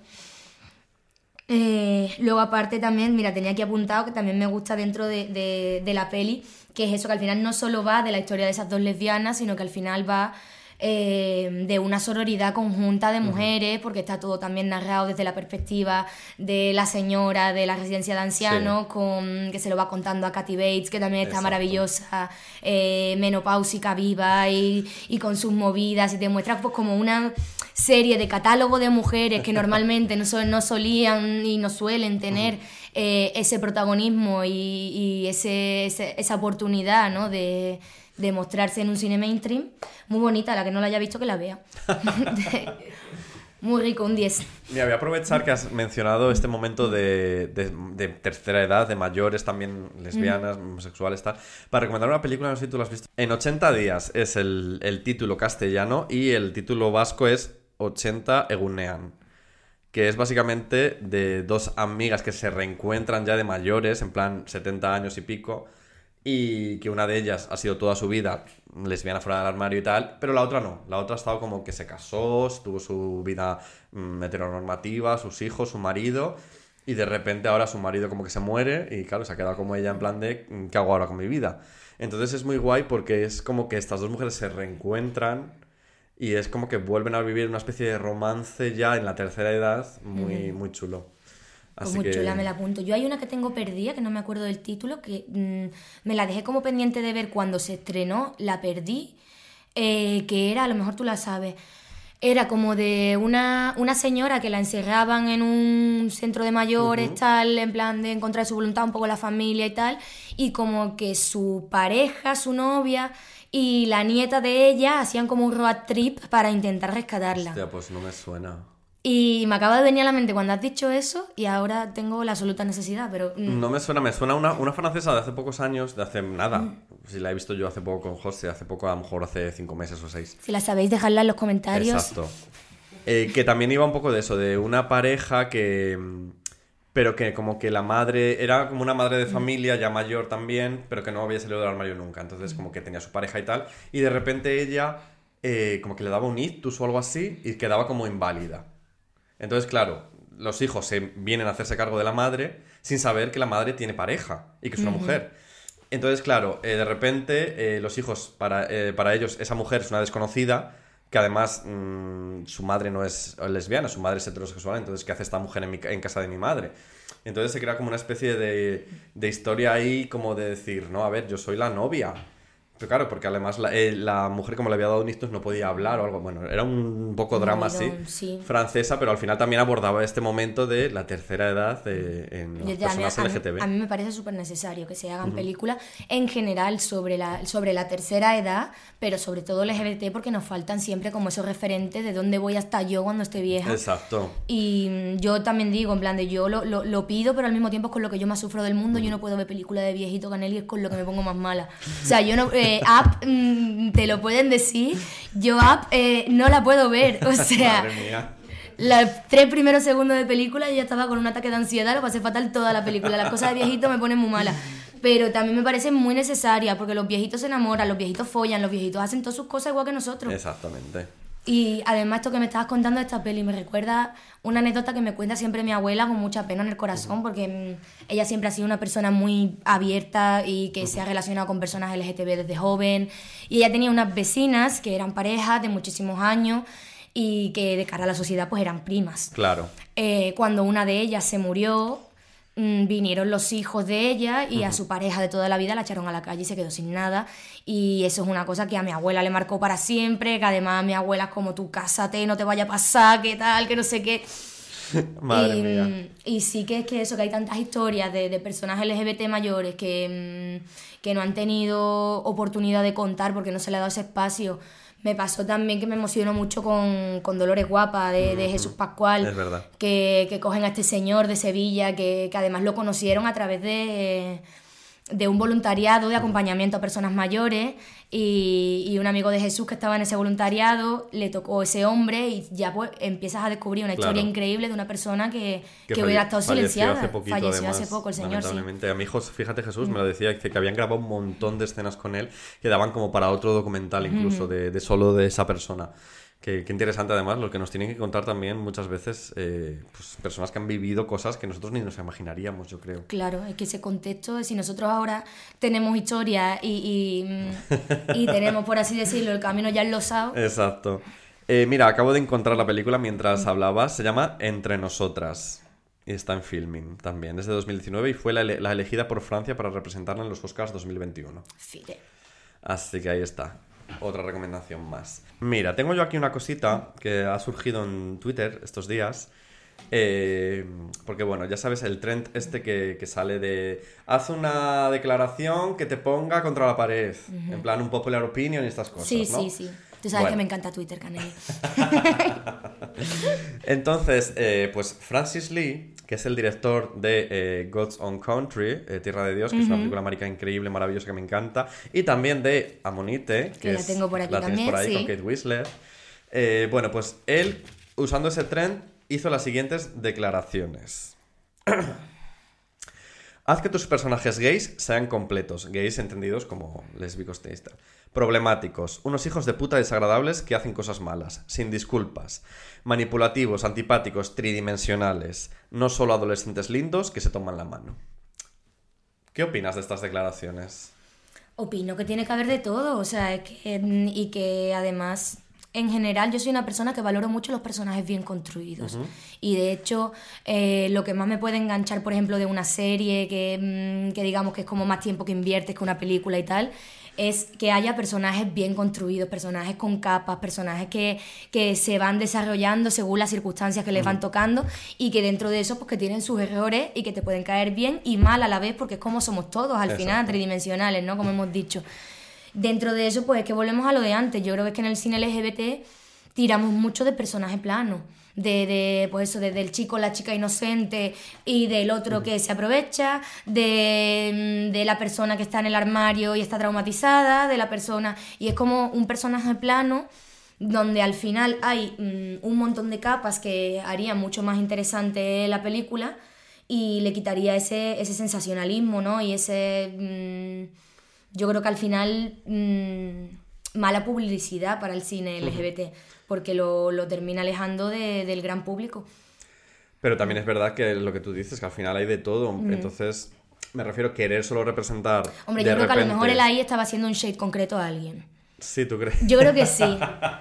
Eh, luego aparte también, mira, tenía aquí apuntado que también me gusta dentro de, de, de la peli, que es eso, que al final no solo va de la historia de esas dos lesbianas, sino que al final va eh, de una sororidad conjunta de mujeres, uh-huh. porque está todo también narrado desde la perspectiva de la señora de la residencia de ancianos, sí. con, que se lo va contando a Kathy Bates, que también está Exacto. maravillosa, eh, menopáusica, viva y, y con sus movidas, y te muestra pues como una serie de catálogo de mujeres que normalmente no, so, no solían y no suelen tener uh-huh. eh, ese protagonismo y, y ese, ese, esa oportunidad, ¿no? de, de mostrarse en un cine mainstream. Muy bonita, la que no la haya visto que la vea. Muy rico, un diez. Mira, voy a aprovechar que has mencionado este momento de, de, de tercera edad, de mayores también, lesbianas, mm. homosexuales, tal, para recomendar una película, no sé si tú la has visto. En ochenta días es el, el título castellano y el título vasco es ochenta egunean, que es básicamente de dos amigas que se reencuentran ya de mayores, en plan setenta años y pico, y que una de ellas ha sido toda su vida lesbiana fuera del armario y tal, pero la otra no. La otra ha estado como que se casó, tuvo su vida mm, heteronormativa, sus hijos, su marido, y de repente ahora su marido como que se muere y claro, se ha quedado como ella en plan de ¿qué hago ahora con mi vida? Entonces es muy guay porque es como que estas dos mujeres se reencuentran y es como que vuelven a vivir una especie de romance ya en la tercera edad, muy, mm. muy chulo. Así pues muy que... chula, me la apunto. Yo hay una que tengo perdida, que no me acuerdo del título, que mmm, me la dejé como pendiente de ver cuando se estrenó, la perdí, eh, que era, a lo mejor tú la sabes, era como de una, una señora que la encerraban en un centro de mayores, uh-huh. tal, en plan de encontrar su voluntad, un poco la familia y tal, y como que su pareja, su novia y la nieta de ella hacían como un road trip para intentar rescatarla. Hostia, pues no me suena. Y me acaba de venir a la mente cuando has dicho eso y ahora tengo la absoluta necesidad, pero... Mm. No me suena, me suena una, una francesa de hace pocos años, de hace nada. Mm. Si la he visto yo hace poco con José, hace poco, a lo mejor hace cinco meses o seis. Si la sabéis, dejadla en los comentarios. Exacto. Eh, que también iba un poco de eso, de una pareja que... Pero que como que la madre... Era como una madre de familia, ya mayor también, pero que no había salido del armario nunca. Entonces como que tenía su pareja y tal. Y de repente ella eh, como que le daba un ictus o algo así y quedaba como inválida. Entonces, claro, los hijos se vienen a hacerse cargo de la madre sin saber que la madre tiene pareja y que es una uh-huh. mujer. Entonces, claro, eh, de repente eh, los hijos, para, eh, para ellos, esa mujer es una desconocida, que además mmm, su madre no es lesbiana, su madre es heterosexual, entonces, ¿qué hace esta mujer en, mi, en casa de mi madre? Entonces se crea como una especie de, de historia ahí, como de decir, no, a ver, yo soy la novia. Pero claro, porque además la, eh, la mujer, como le había dado un ictus, no podía hablar o algo. Bueno, era un poco drama así, sí. francesa, pero al final también abordaba este momento de la tercera edad de, en las ya, personas a mí, L G T B. A mí me parece súper necesario que se hagan uh-huh. películas en general sobre la, sobre la tercera edad, pero sobre todo L G B T, porque nos faltan siempre como esos referentes de dónde voy a estar yo cuando esté vieja. Exacto. Y yo también digo, en plan de yo lo, lo, lo pido, pero al mismo tiempo es con lo que yo más sufro del mundo. Uh-huh. Yo no puedo ver películas de viejito Canelli, es con lo que me pongo más mala. O sea, yo no... Eh, Up, mm, te lo pueden decir, yo Up eh, no la puedo ver, o sea, madre mía. Los tres primeros segundos de película yo ya estaba con un ataque de ansiedad, lo pasé fatal toda la película, las cosas de viejito me ponen muy malas, pero también me parece muy necesaria, porque los viejitos se enamoran, los viejitos follan, los viejitos hacen todas sus cosas igual que nosotros. Exactamente. Y además esto que me estabas contando de esta peli me recuerda una anécdota que me cuenta siempre mi abuela con mucha pena en el corazón, uh-huh. porque mmm, ella siempre ha sido una persona muy abierta y que uh-huh. se ha relacionado con personas L G T B desde joven, y ella tenía unas vecinas que eran parejas de muchísimos años y que de cara a la sociedad pues eran primas. Claro. Eh, cuando una de ellas se murió, mmm, vinieron los hijos de ella y uh-huh. a su pareja de toda la vida la echaron a la calle y se quedó sin nada. Y eso es una cosa que a mi abuela le marcó para siempre, que además mi abuela es como tú, cásate, no te vaya a pasar, qué tal, que no sé qué. Madre y, mía. Y sí que es que eso, que hay tantas historias de, de personas L G B T mayores que, que no han tenido oportunidad de contar porque no se le ha dado ese espacio. Me pasó también que me emocionó mucho con, con Dolores Guapa, de, de Jesús Pascual. Es verdad. Que, que cogen a este señor de Sevilla, que, que además lo conocieron a través de... de un voluntariado de acompañamiento a personas mayores, y, y un amigo de Jesús que estaba en ese voluntariado le tocó ese hombre y ya pues empiezas a descubrir una historia claro. increíble de una persona que, que, que falle, hubiera estado silenciada. Hace poquito, falleció además, hace poco el señor, sí. A mi hijo, fíjate, Jesús, mm. me lo decía, dice que habían grabado un montón de escenas con él que daban como para otro documental incluso, mm. de, de solo de esa persona. Qué, qué interesante además lo que nos tienen que contar también muchas veces eh, pues, personas que han vivido cosas que nosotros ni nos imaginaríamos, yo creo. Claro, es que ese contexto, si nosotros ahora tenemos historia y, y, y tenemos, por así decirlo, el camino ya enlosado. Exacto. Eh, mira, acabo de encontrar la película mientras hablabas, se llama Entre Nosotras. Y está en Filmin también, es de dos mil diecinueve y fue la, ele- la elegida por Francia para representarla en los Oscars dos mil veintiuno. Fide. Así que ahí está, otra recomendación más. Mira, tengo yo aquí una cosita que ha surgido en Twitter estos días. Eh, porque bueno, ya sabes el trend este que, que sale de haz una declaración que te ponga contra la pared. Uh-huh. En plan un popular opinion y estas cosas, Sí, ¿no? sí, sí. Tú sabes Bueno. que me encanta Twitter, Caneli. Entonces, eh, pues Francis Lee, que es el director de eh, God's Own Country, eh, Tierra de Dios, que uh-huh. es una película americana increíble, maravillosa, que me encanta, y también de Amonite, que, que la es, tengo por aquí la tienes también, por ahí sí. con Kate Winslet. Eh, bueno, pues él, usando ese trend, hizo las siguientes declaraciones. Haz que tus personajes gays sean completos, gays entendidos como lésbicos, teístas, problemáticos, unos hijos de puta desagradables que hacen cosas malas, sin disculpas, manipulativos, antipáticos, tridimensionales, no solo adolescentes lindos que se toman la mano. ¿Qué opinas de estas declaraciones? Opino que tiene que haber de todo, o sea, es que, y que además, en general, yo soy una persona que valoro mucho los personajes bien construidos. Uh-huh. Y de hecho, eh, lo que más me puede enganchar, por ejemplo, de una serie que, que digamos que es como más tiempo que inviertes que una película y tal, es que haya personajes bien construidos, personajes con capas, personajes que, que se van desarrollando según las circunstancias que les van tocando y que dentro de eso pues que tienen sus errores y que te pueden caer bien y mal a la vez porque es como somos todos al Exacto. final, tridimensionales, ¿no? Como hemos dicho. Dentro de eso pues es que volvemos a lo de antes. Yo creo que es que en el cine L G B T tiramos mucho de personaje plano. De, de, pues eso, de, del chico, la chica inocente y del otro que se aprovecha, de, de la persona que está en el armario y está traumatizada, de la persona... Y es como un personaje plano donde al final hay mm, un montón de capas que harían mucho más interesante la película y le quitaría ese, ese sensacionalismo, ¿no? Y ese... Mm, yo creo que al final... Mm, mala publicidad para el cine L G B T, porque lo, lo termina alejando de, del gran público. Pero también es verdad que lo que tú dices, que al final hay de todo, mm. entonces me refiero a querer solo representar. Hombre, de yo creo repente... que a lo mejor él ahí estaba haciendo un shade concreto a alguien. Sí, ¿tú crees? Yo creo que sí,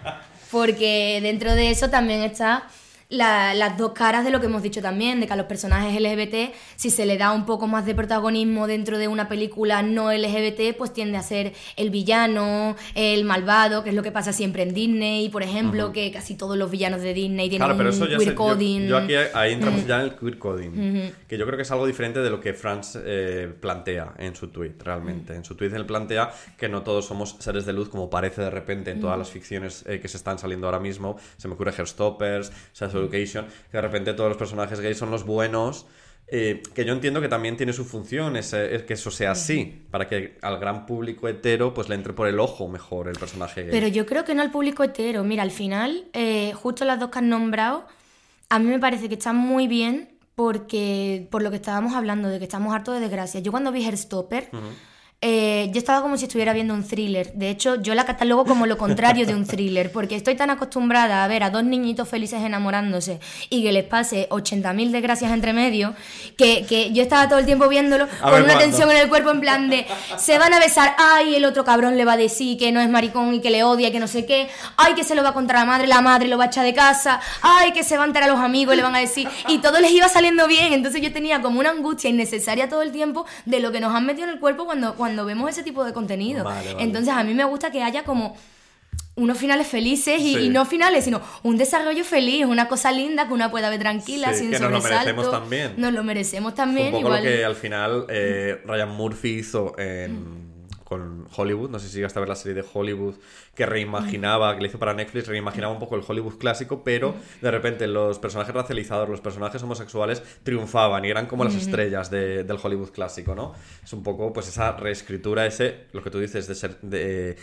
porque dentro de eso también está... La, las dos caras de lo que hemos dicho también, de que a los personajes L G B T, si se le da un poco más de protagonismo dentro de una película no L G B T, pues tiende a ser el villano, el malvado, que es lo que pasa siempre en Disney, por ejemplo, uh-huh. que casi todos los villanos de Disney tienen claro, pero eso un ya queer sé, coding. Yo, yo aquí ahí entramos uh-huh. ya en el queer coding, uh-huh. que yo creo que es algo diferente de lo que Franz eh, plantea en su tweet, realmente. Uh-huh. En su tweet él plantea que no todos somos seres de luz, como parece de repente en uh-huh. todas las ficciones eh, que se están saliendo ahora mismo. Se me ocurre Heartstoppers, Sex Education, que de repente todos los personajes gays son los buenos, eh, que yo entiendo que también tiene su función, ese, es que eso sea así, para que al gran público hetero pues le entre por el ojo mejor el personaje gay. Pero yo creo que no al público hetero. Mira, al final, eh, justo las dos que has nombrado, a mí me parece que están muy bien porque por lo que estábamos hablando, de que estamos hartos de desgracias. Yo cuando vi Heartstopper... Uh-huh. Eh, yo estaba como si estuviera viendo un thriller. De hecho, yo la catalogo como lo contrario de un thriller, porque estoy tan acostumbrada a ver a dos niñitos felices enamorándose y que les pase ochenta mil desgracias entre medio, que, que yo estaba todo el tiempo viéndolo a con una ¿cuándo? tensión en el cuerpo en plan de se van a besar, ay, el otro cabrón le va a decir que no es maricón y que le odia y que no sé qué, ay, que se lo va contra la madre, la madre lo va a echar de casa, ay, que se va a enterar a los amigos y le van a decir, y todo les iba saliendo bien. Entonces yo tenía como una angustia innecesaria todo el tiempo de lo que nos han metido en el cuerpo cuando, cuando cuando vemos ese tipo de contenido. Vale, vale. Entonces a mí me gusta que haya como unos finales felices y, sí. y no finales, sino un desarrollo feliz, una cosa linda que una pueda ver tranquila, sí, sin que sobresalto. Nos lo merecemos también. Nos lo merecemos también. Un poco igual... lo que al final eh, Ryan Murphy hizo en... con Hollywood, no sé si llegaste a ver la serie de Hollywood que reimaginaba, que le hizo para Netflix, reimaginaba un poco el Hollywood clásico, pero de repente los personajes racializados, los personajes homosexuales triunfaban y eran como las estrellas de, del Hollywood clásico, ¿no? Es un poco pues esa reescritura, ese, lo que tú dices, de ser de,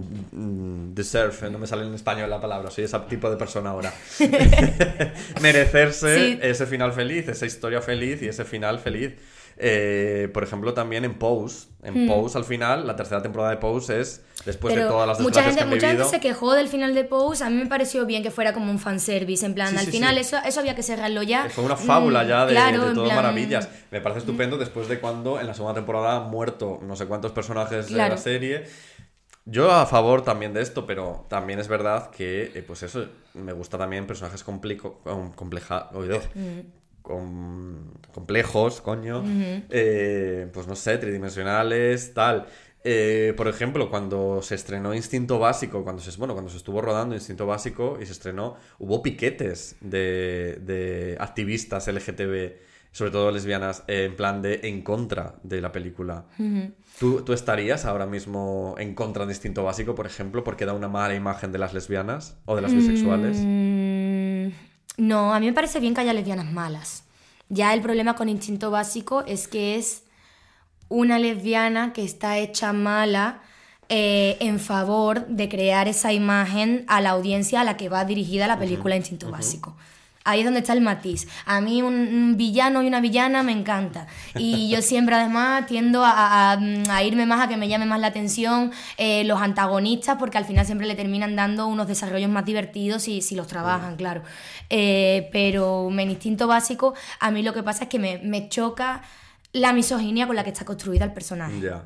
de surf, no me sale en español la palabra, soy ese tipo de persona ahora. Merecerse sí. ese final feliz, esa historia feliz y ese final feliz. Eh, por ejemplo, también en Pose. En Mm. Pose, al final, la tercera temporada de Pose es después Pero de todas las mucha desgracias gente, que han mucha vivido. gente se quejó del final de Pose. A mí me pareció bien que fuera como un fanservice. En plan, Sí, al sí, final sí. Eso, eso había que cerrarlo ya. Fue una fábula Mm, ya de, claro, de en todo plan- maravillas. Me parece estupendo después de cuando en la segunda temporada han muerto no sé cuántos personajes Claro. de la serie. Yo a favor también de esto, pero también es verdad que, eh, pues eso, me gusta también personajes complico, com- compleja, oye, com- complejos, coño, eh, pues no sé, tridimensionales, tal. Eh, por ejemplo, cuando se estrenó Instinto Básico, cuando se, bueno, cuando se estuvo rodando Instinto Básico y se estrenó, hubo piquetes de, de activistas L G T B, sobre todo lesbianas, eh, en plan de en contra de la película. ¿Tú, ¿Tú estarías ahora mismo en contra de Instinto Básico, por ejemplo, porque da una mala imagen de las lesbianas o de las bisexuales? Mm, no, a mí me parece bien que haya lesbianas malas. Ya el problema con Instinto Básico es que es una lesbiana que está hecha mala eh, en favor de crear esa imagen a la audiencia a la que va dirigida la película Instinto Básico. Ahí es donde está el matiz. A mí un, un villano y una villana me encanta. Y yo siempre además tiendo a, a- a irme más a que me llame más la atención eh, los antagonistas, porque al final siempre le terminan dando unos desarrollos más divertidos si, si los trabajan, claro. Eh, pero en Instinto Básico a mí lo que pasa es que me, me choca la misoginia con la que está construida el personaje. Ya.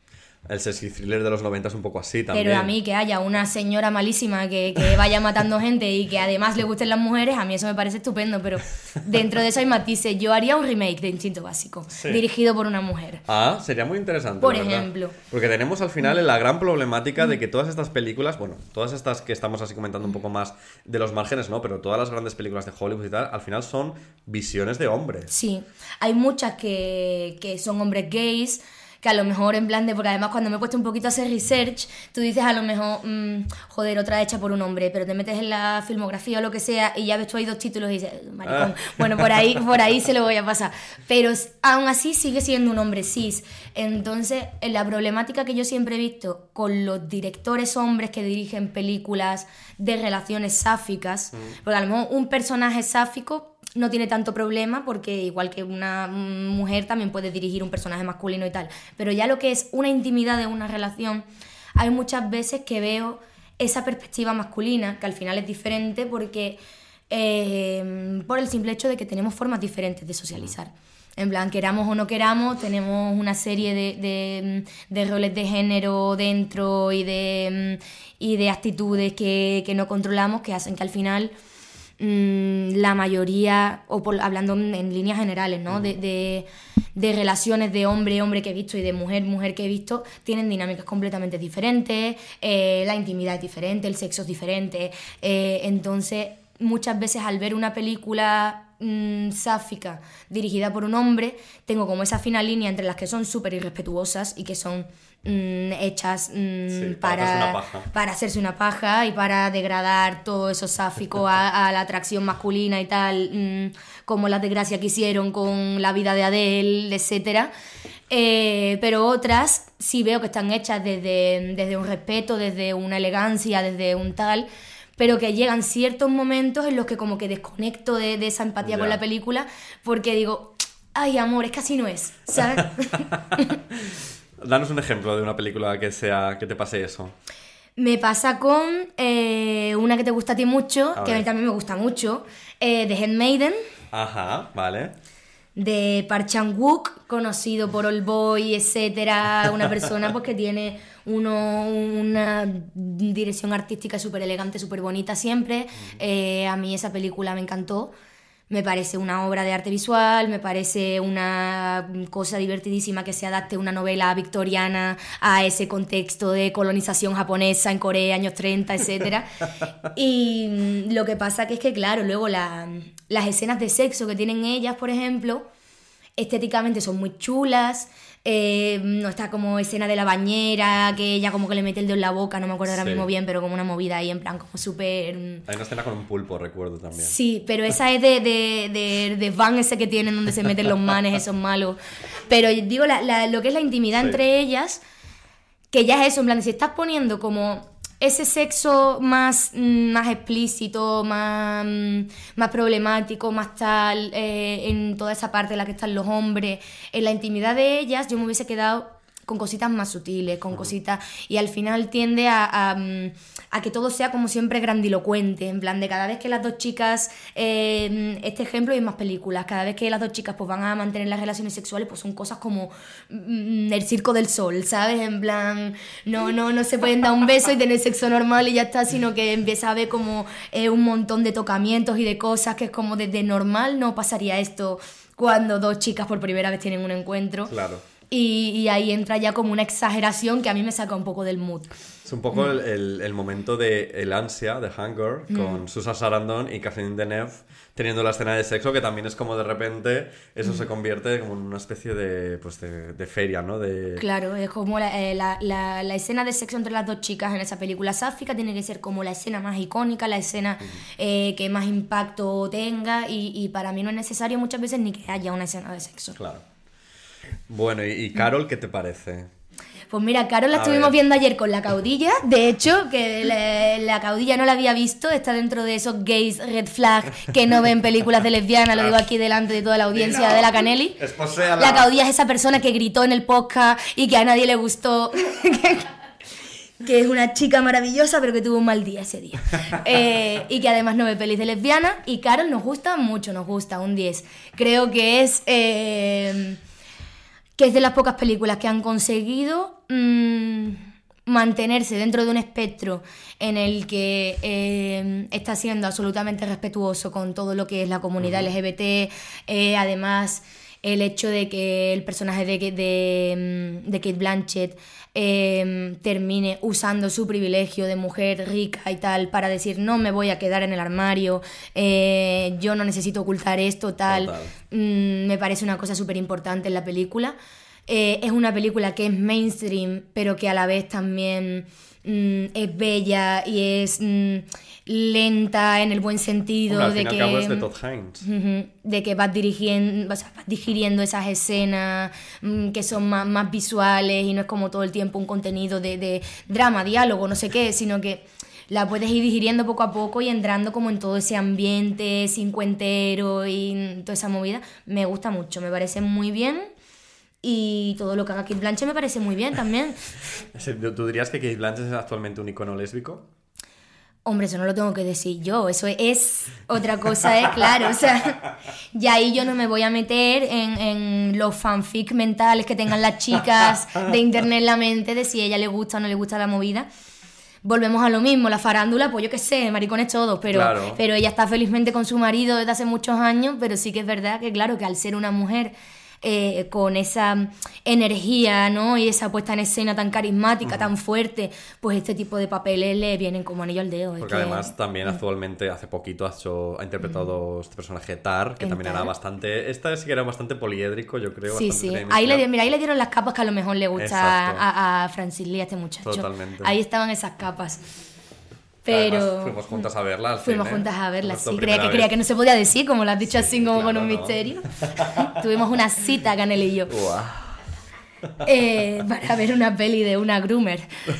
El sexy thriller de los noventa es un poco así también. Pero a mí que haya una señora malísima que, que vaya matando gente y que además le gusten las mujeres, a mí eso me parece estupendo, pero dentro de eso hay matices. Yo haría un remake de Instinto Básico, Sí. dirigido por una mujer. Ah, sería muy interesante. Por la verdad. ejemplo. Porque tenemos al final la gran problemática de que todas estas películas, bueno, todas estas que estamos así comentando un poco más de los márgenes, ¿no? Pero todas las grandes películas de Hollywood y tal, al final son visiones de hombres. Sí, hay muchas que, que son hombres gays, que a lo mejor en plan de, porque además cuando me he puesto un poquito a hacer research, tú dices a lo mejor, mmm, joder, otra hecha por un hombre, pero te metes en la filmografía o lo que sea y ya ves tú ahí dos títulos y dices, maricón, Ah. bueno, por ahí, por ahí se lo voy a pasar. Pero s- aún así sigue siendo un hombre cis. Entonces, en la problemática que yo siempre he visto con los directores hombres que dirigen películas de relaciones sáficas, porque a lo mejor un personaje sáfico no tiene tanto problema porque igual que una mujer también puede dirigir un personaje masculino y tal, pero ya lo que es una intimidad de una relación, hay muchas veces que veo esa perspectiva masculina, que al final es diferente porque eh, por el simple hecho de que tenemos formas diferentes de socializar. En plan, queramos o no queramos, tenemos una serie de, de, de roles de género dentro y de, y de actitudes que, que no controlamos que hacen que al final la mayoría, o por, hablando en líneas generales, ¿no? De, de, de relaciones de hombre-hombre que he visto y de mujer-mujer que he visto, tienen dinámicas completamente diferentes, eh, la intimidad es diferente, el sexo es diferente, eh, entonces muchas veces al ver una película mmm, sáfica dirigida por un hombre, tengo como esa fina línea entre las que son súper irrespetuosas y que son mmm, hechas mmm, Sí, para para, hacerse una paja. para hacerse una paja y para degradar todo eso sáfico a, a la atracción masculina y tal, mmm, como las desgracias que hicieron con la vida de Adele, etcétera. Eh, pero otras sí veo que están hechas desde, desde un respeto, desde una elegancia, desde un tal, pero que llegan ciertos momentos en los que como que desconecto de, de esa empatía Ya. con la película porque digo, ay amor, es que así no es, ¿sabes? Danos un ejemplo de una película que sea que te pase eso. Me pasa con eh, una que te gusta a ti mucho, A que a mí ver. también me gusta mucho, eh, The Handmaiden, Ajá, vale. de Park Chan-wook, conocido por Old Boy, etcétera, una persona pues que tiene uno, una dirección artística súper elegante, súper bonita siempre. Eh, a mí esa película me encantó. Me parece una obra de arte visual, me parece una cosa divertidísima que se adapte una novela victoriana a ese contexto de colonización japonesa en Corea, años treinta, etcétera. Y mm, lo que pasa que es que, claro, luego la- las escenas de sexo que tienen ellas, por ejemplo, estéticamente son muy chulas. Eh, no está como escena de la bañera, que ella como que le mete el dedo en la boca, no me acuerdo ahora Sí. mismo bien, pero como una movida ahí en plan como súper... mm, Hay una escena con un pulpo, recuerdo también. Sí, pero esa es de, de, de, de van ese que tienen donde se meten los manes, esos malos. Pero digo, la, la- lo que es la intimidad Sí. entre ellas, que ya es eso, en plan, si estás poniendo como ese sexo más, mm, más explícito, más, mm, más problemático, más tal, eh, en toda esa parte en la que están los hombres, en la intimidad de ellas, yo me hubiese quedado con cositas más sutiles, con cositas, y al final tiende a, a, a que todo sea como siempre grandilocuente, en plan de cada vez que las dos chicas, eh, este ejemplo y en más películas, cada vez que las dos chicas pues van a mantener las relaciones sexuales, pues son cosas como mm, el circo del sol, ¿sabes? En plan, no, no, no se pueden dar un beso y tener sexo normal y ya está, sino que empieza a haber como eh, un montón de tocamientos y de cosas que es como desde normal no pasaría esto cuando dos chicas por primera vez tienen un encuentro. Claro. Y, y ahí entra ya como una exageración que a mí me saca un poco del mood. Es un poco mm. el, el, el momento de el ansia, de Hunger, mm. con Susan Sarandon y Catherine Deneuve teniendo la escena de sexo, que también es como de repente eso mm. se convierte como en una especie de, pues de, de feria, ¿no? De... Claro, es como la, eh, la, la, la escena de sexo entre las dos chicas en esa película sáfica tiene que ser como la escena más icónica, la escena mm. eh, que más impacto tenga, y, y para mí no es necesario muchas veces ni que haya una escena de sexo. Claro. Bueno, ¿y, y Carol qué te parece? Pues mira, Carol la A estuvimos ver. viendo ayer con La Caudilla. De hecho, que la, la Caudilla no la había visto. Está dentro de esos gays red flag que no ven películas de lesbianas. Lo digo aquí delante de toda la audiencia No. de La Canelli. Esposéala. La Caudilla es esa persona que gritó en el podcast y que a nadie le gustó. Que es una chica maravillosa, pero que tuvo un mal día ese día. Eh, y que además no ve pelis de lesbiana. Y Carol nos gusta mucho, nos gusta, un diez. Creo que es... Eh, que es de las pocas películas que han conseguido mmm, mantenerse dentro de un espectro en el que eh, está siendo absolutamente respetuoso con todo lo que es la comunidad uh-huh. L G B T, eh, además el hecho de que el personaje de, de, de Cate Blanchett eh, termine usando su privilegio de mujer rica y tal para decir no me voy a quedar en el armario, eh, yo no necesito ocultar esto, tal, mm, me parece una cosa súper importante en la película. Eh, es una película que es mainstream, pero que a la vez también mm, es bella y es mm, lenta en el buen sentido. Bueno, al de fin y que al cabo es de Todd Haynes. uh-huh, de que vas dirigiendo, o sea, vas digiriendo esas escenas mm, que son más, más visuales y no es como todo el tiempo un contenido de, de drama, diálogo, no sé qué, sino que la puedes ir digiriendo poco a poco y entrando como en todo ese ambiente cincuentero y toda esa movida. Me gusta mucho, me parece muy bien. Y todo lo que haga Cate Blanchett me parece muy bien también. ¿Tú dirías que Cate Blanchett es actualmente un icono lésbico? Hombre, eso no lo tengo que decir yo, eso es otra cosa, es claro, o sea, y ahí yo no me voy a meter en, en los fanfic mentales que tengan las chicas de internet en la mente de si a ella le gusta o no le gusta la movida. Volvemos a lo mismo, la farándula, pues yo qué sé, maricones todos, pero, claro. pero ella está felizmente con su marido desde hace muchos años, pero sí que es verdad que claro, que al ser una mujer eh, con esa energía, ¿no? Y esa puesta en escena tan carismática, uh-huh. tan fuerte, pues este tipo de papeles le vienen como anillo al dedo. Porque es que... además también actualmente, hace poquito, ha, hecho, ha interpretado uh-huh. este personaje Tar, que también Tar? era bastante... Esta sí que era bastante poliédrico, yo creo. Sí, sí. Ahí le, mira, ahí le dieron las capas que a lo mejor le gusta a, a Francis Lee, a este muchacho. Totalmente. Ahí estaban esas capas. Pero... Además, fuimos juntas a verla al Fuimos cine. juntas a verla, sí. Creía que, creía que no se podía decir, como lo has dicho, sí, así como claro, con un no. misterio. Tuvimos una cita, Canel y yo. Wow. Eh, para ver una peli de una groomer.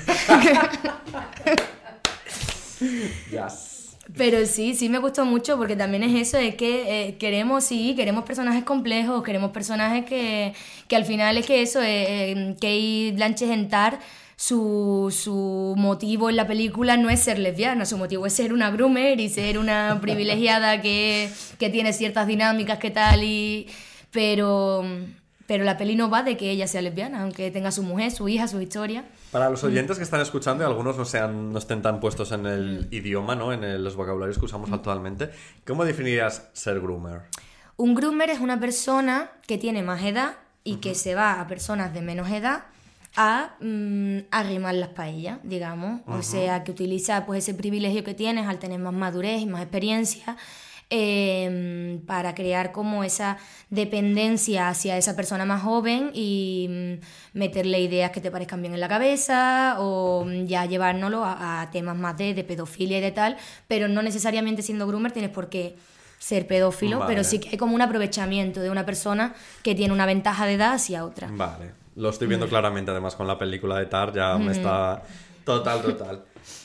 Yes. Pero sí, sí me gustó mucho porque también es eso, es que eh, queremos, sí, queremos personajes complejos, queremos personajes que, que al final es que eso, eh, eh, Cate Blanchett en Tar, su, su motivo en la película no es ser lesbiana, su motivo es ser una groomer y ser una privilegiada que, que tiene ciertas dinámicas que tal, y pero, pero la peli no va de que ella sea lesbiana, aunque tenga su mujer, su hija, su historia. Para los oyentes que están escuchando y algunos no, sean, no estén tan puestos en el idioma, ¿no? En el, los vocabularios que usamos actualmente, ¿cómo definirías ser groomer? Un groomer es una persona que tiene más edad y uh-huh. que se va a personas de menos edad a mm, arrimarlas para ella, digamos. Uh-huh. O sea, que utiliza pues ese privilegio que tienes al tener más madurez y más experiencia eh, para crear como esa dependencia hacia esa persona más joven y mm, meterle ideas que te parezcan bien en la cabeza o mm, ya llevárnoslo a, a temas más de, de pedofilia y de tal, pero no necesariamente siendo groomer tienes por qué ser pedófilo, vale. Pero sí que hay como un aprovechamiento de una persona que tiene una ventaja de edad hacia otra. Vale. Lo estoy viendo claramente, además, con la película de Tar, ya me está... Total, total.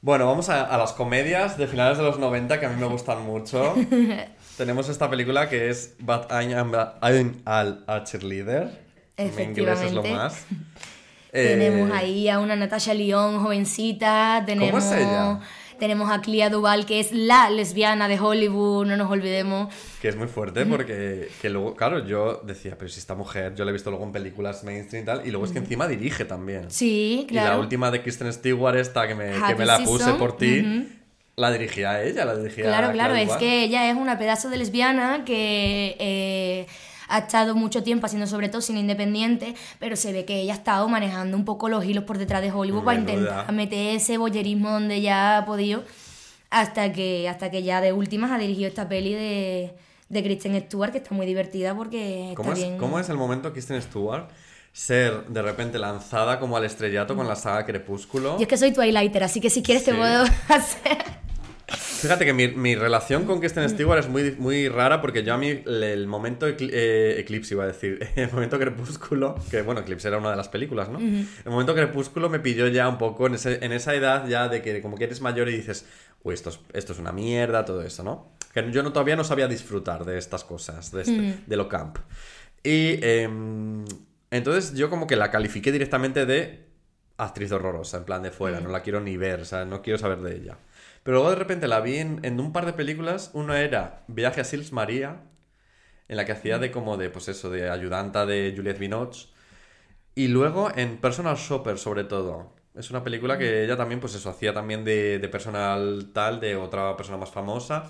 Bueno, vamos a, a las comedias de finales de los noventa que a mí me gustan mucho. Tenemos esta película que es But I Am a, I'm All a Cheerleader. Mi inglés es lo más. Tenemos Eh, ahí a una Natasha Lyonne jovencita. Tenemos, ¿Cómo es ella? Tenemos a Clea Duvall, que es la lesbiana de Hollywood, no nos olvidemos. Que es muy fuerte porque que luego, claro, yo decía, pero si esta mujer, yo la he visto luego en películas mainstream y tal, y luego es que encima dirige también. Sí, Y la claro. última de Kristen Stewart, esta que me, que Happy me la puse Season, por ti, ujú. la dirigía ella, la dirigía Claro, claro, Clara es Duvall. que ella es una pedazo de lesbiana que eh, ha estado mucho tiempo haciendo sobre todo cine independiente, pero se ve que ella ha estado manejando un poco los hilos por detrás de Hollywood para Menuda. intentar meter ese boyerismo donde ya ha podido, hasta que, hasta que ya de últimas ha dirigido esta peli de, de Kristen Stewart, que está muy divertida porque está ¿Cómo es, bien... ¿Cómo es el momento Kristen Stewart ser de repente lanzada como al estrellato con la saga Crepúsculo? Y es que soy Twilighter, así que si quieres te Sí. puedo hacer... Fíjate que mi, mi relación con Kristen Stewart es muy, muy rara porque yo a mí le- el momento ecli- eh, Eclipse, iba a decir, el momento Crepúsculo, que bueno, Eclipse era una de las películas, ¿no? El momento Crepúsculo me pilló ya un poco en, ese, en esa edad ya de que como que eres mayor y dices, uy, esto es, esto es una mierda, todo eso, ¿no? Que yo no, todavía no sabía disfrutar de estas cosas, de, este- de lo camp. Y em, entonces yo como que la califiqué directamente de actriz horrorosa, en plan de fuera, no la quiero ni ver, o sea, no quiero saber de ella. Pero luego de repente la vi en, en un par de películas. Una era Viaje a Sils María, en la que hacía de como de, pues eso, de ayudanta de Juliette Binoche. Y luego en Personal Shopper, sobre todo. Es una película que ella también, pues eso, hacía también de, de personal tal, de otra persona más famosa.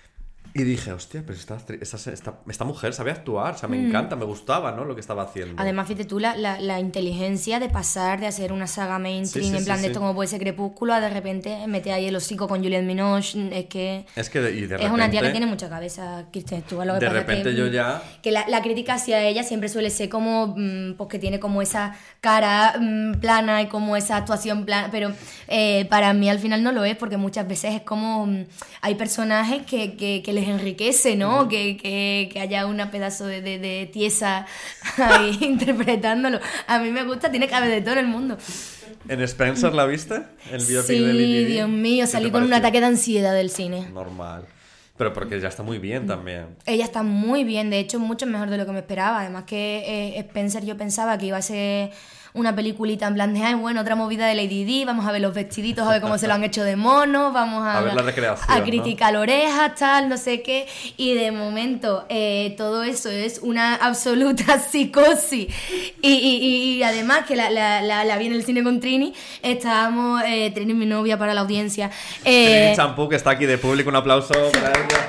Y dije, hostia, pero esta, actri- esta, esta, esta mujer sabe actuar, o sea, me encanta, me gustaba, ¿no? Lo que estaba haciendo. Además, fíjate tú, la, la, la inteligencia de pasar de hacer una saga mainstream, Sí, sí, en plan sí, de sí. esto como puede ser Crepúsculo, a de repente meter ahí el hocico con Juliette Binoche, es que... Es que, de- y de es una tía que repente- tiene mucha cabeza, Kristen Stewart. Lo que De pasa es repente que, yo mm, ya- Que la, la crítica hacia ella siempre suele ser como... mm, pues que tiene como esa cara mm, plana y como esa actuación plana. Pero eh, para mí al final no lo es, porque muchas veces es como... mm, hay personajes que, que, que les enriquece, ¿no? Que, que, que haya una pedazo de, de, de tiesa ahí interpretándolo. A mí me gusta, tiene que haber de todo en el mundo. ¿En Spencer la viste? El biopic Sí, de Lily Di. Dios mío, ¿Qué salí te con un pareció? ataque de ansiedad del cine. Normal. Pero porque ya está muy bien también. Ella está muy bien, de hecho mucho mejor de lo que me esperaba. Además que eh, Spencer yo pensaba que iba a ser una peliculita en plan de, ay, bueno, otra movida de Lady Di, vamos a ver los vestiditos, a ver cómo se lo han hecho de mono, vamos a, A ver la recreación, a ¿no? criticar orejas, tal, no sé qué. Y de momento eh, todo eso es una absoluta psicosis. Y, y, y además que la, la, la, la vi en el cine con Trini, estábamos, eh, Trini mi novia para la audiencia. Eh, Trini Champú, que está aquí de público, un aplauso para ella.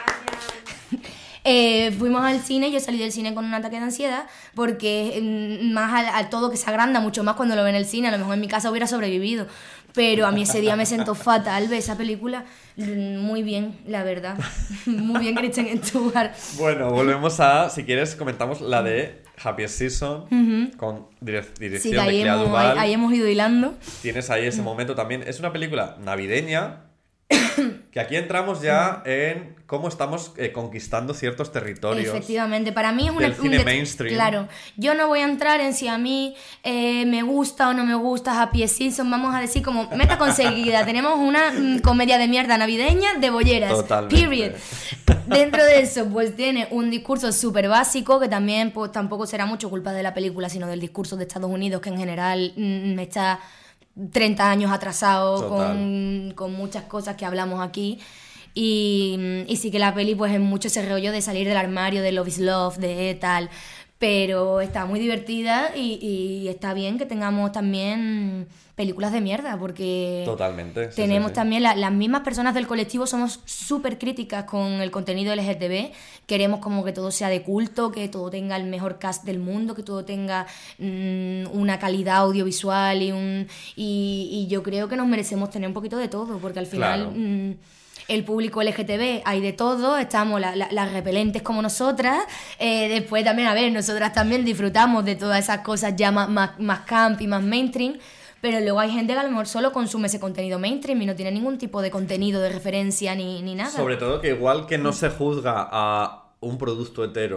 Eh, fuimos al cine, yo salí del cine con un ataque de ansiedad porque mm, más al, al todo que se agranda mucho más cuando lo ve en el cine, a lo mejor en mi casa hubiera sobrevivido, pero a mí ese día me sentó fatal ver esa película. Mm, muy bien, la verdad, muy bien Kristen Stewart. Bueno, volvemos a, si quieres, comentamos la de Happy Season, con direc- Sí, dirección que de ahí Clea hemos, Duvall. ahí, ahí hemos ido hilando. Tienes ahí ese momento también. Es una película navideña, que aquí entramos ya en cómo estamos eh, conquistando ciertos territorios. Efectivamente, para mí es una, del cine un det- mainstream. Claro, yo no voy a entrar en si a mí eh, me gusta o no me gusta Happy Season, vamos a decir como meta conseguida. Tenemos una mm, comedia de mierda navideña de bolleras. Totalmente. Period. Dentro de eso, pues tiene un discurso súper básico que también pues tampoco será mucho culpa de la película, sino del discurso de Estados Unidos, que en general mm, está treinta años atrasado Total. con, con muchas cosas que hablamos aquí. Y, y sí que la peli pues es mucho ese rollo de salir del armario, de Love is Love, de tal, pero está muy divertida y, y está bien que tengamos también películas de mierda, porque Totalmente. sí, tenemos sí, sí. también la- las mismas personas del colectivo, somos súper críticas con el contenido L G T B, queremos como que todo sea de culto, que todo tenga el mejor cast del mundo, que todo tenga mm, una calidad audiovisual y un y, y yo creo que nos merecemos tener un poquito de todo, porque al final Claro. mm, el público L G T B hay de todo, estamos la- la- las repelentes como nosotras, eh, después también, a ver, nosotras también disfrutamos de todas esas cosas ya más, más, más camp y más mainstream, pero luego hay gente que a lo mejor solo consume ese contenido mainstream y no tiene ningún tipo de contenido de referencia ni, ni nada. Sobre todo que igual que no se juzga a un producto hetero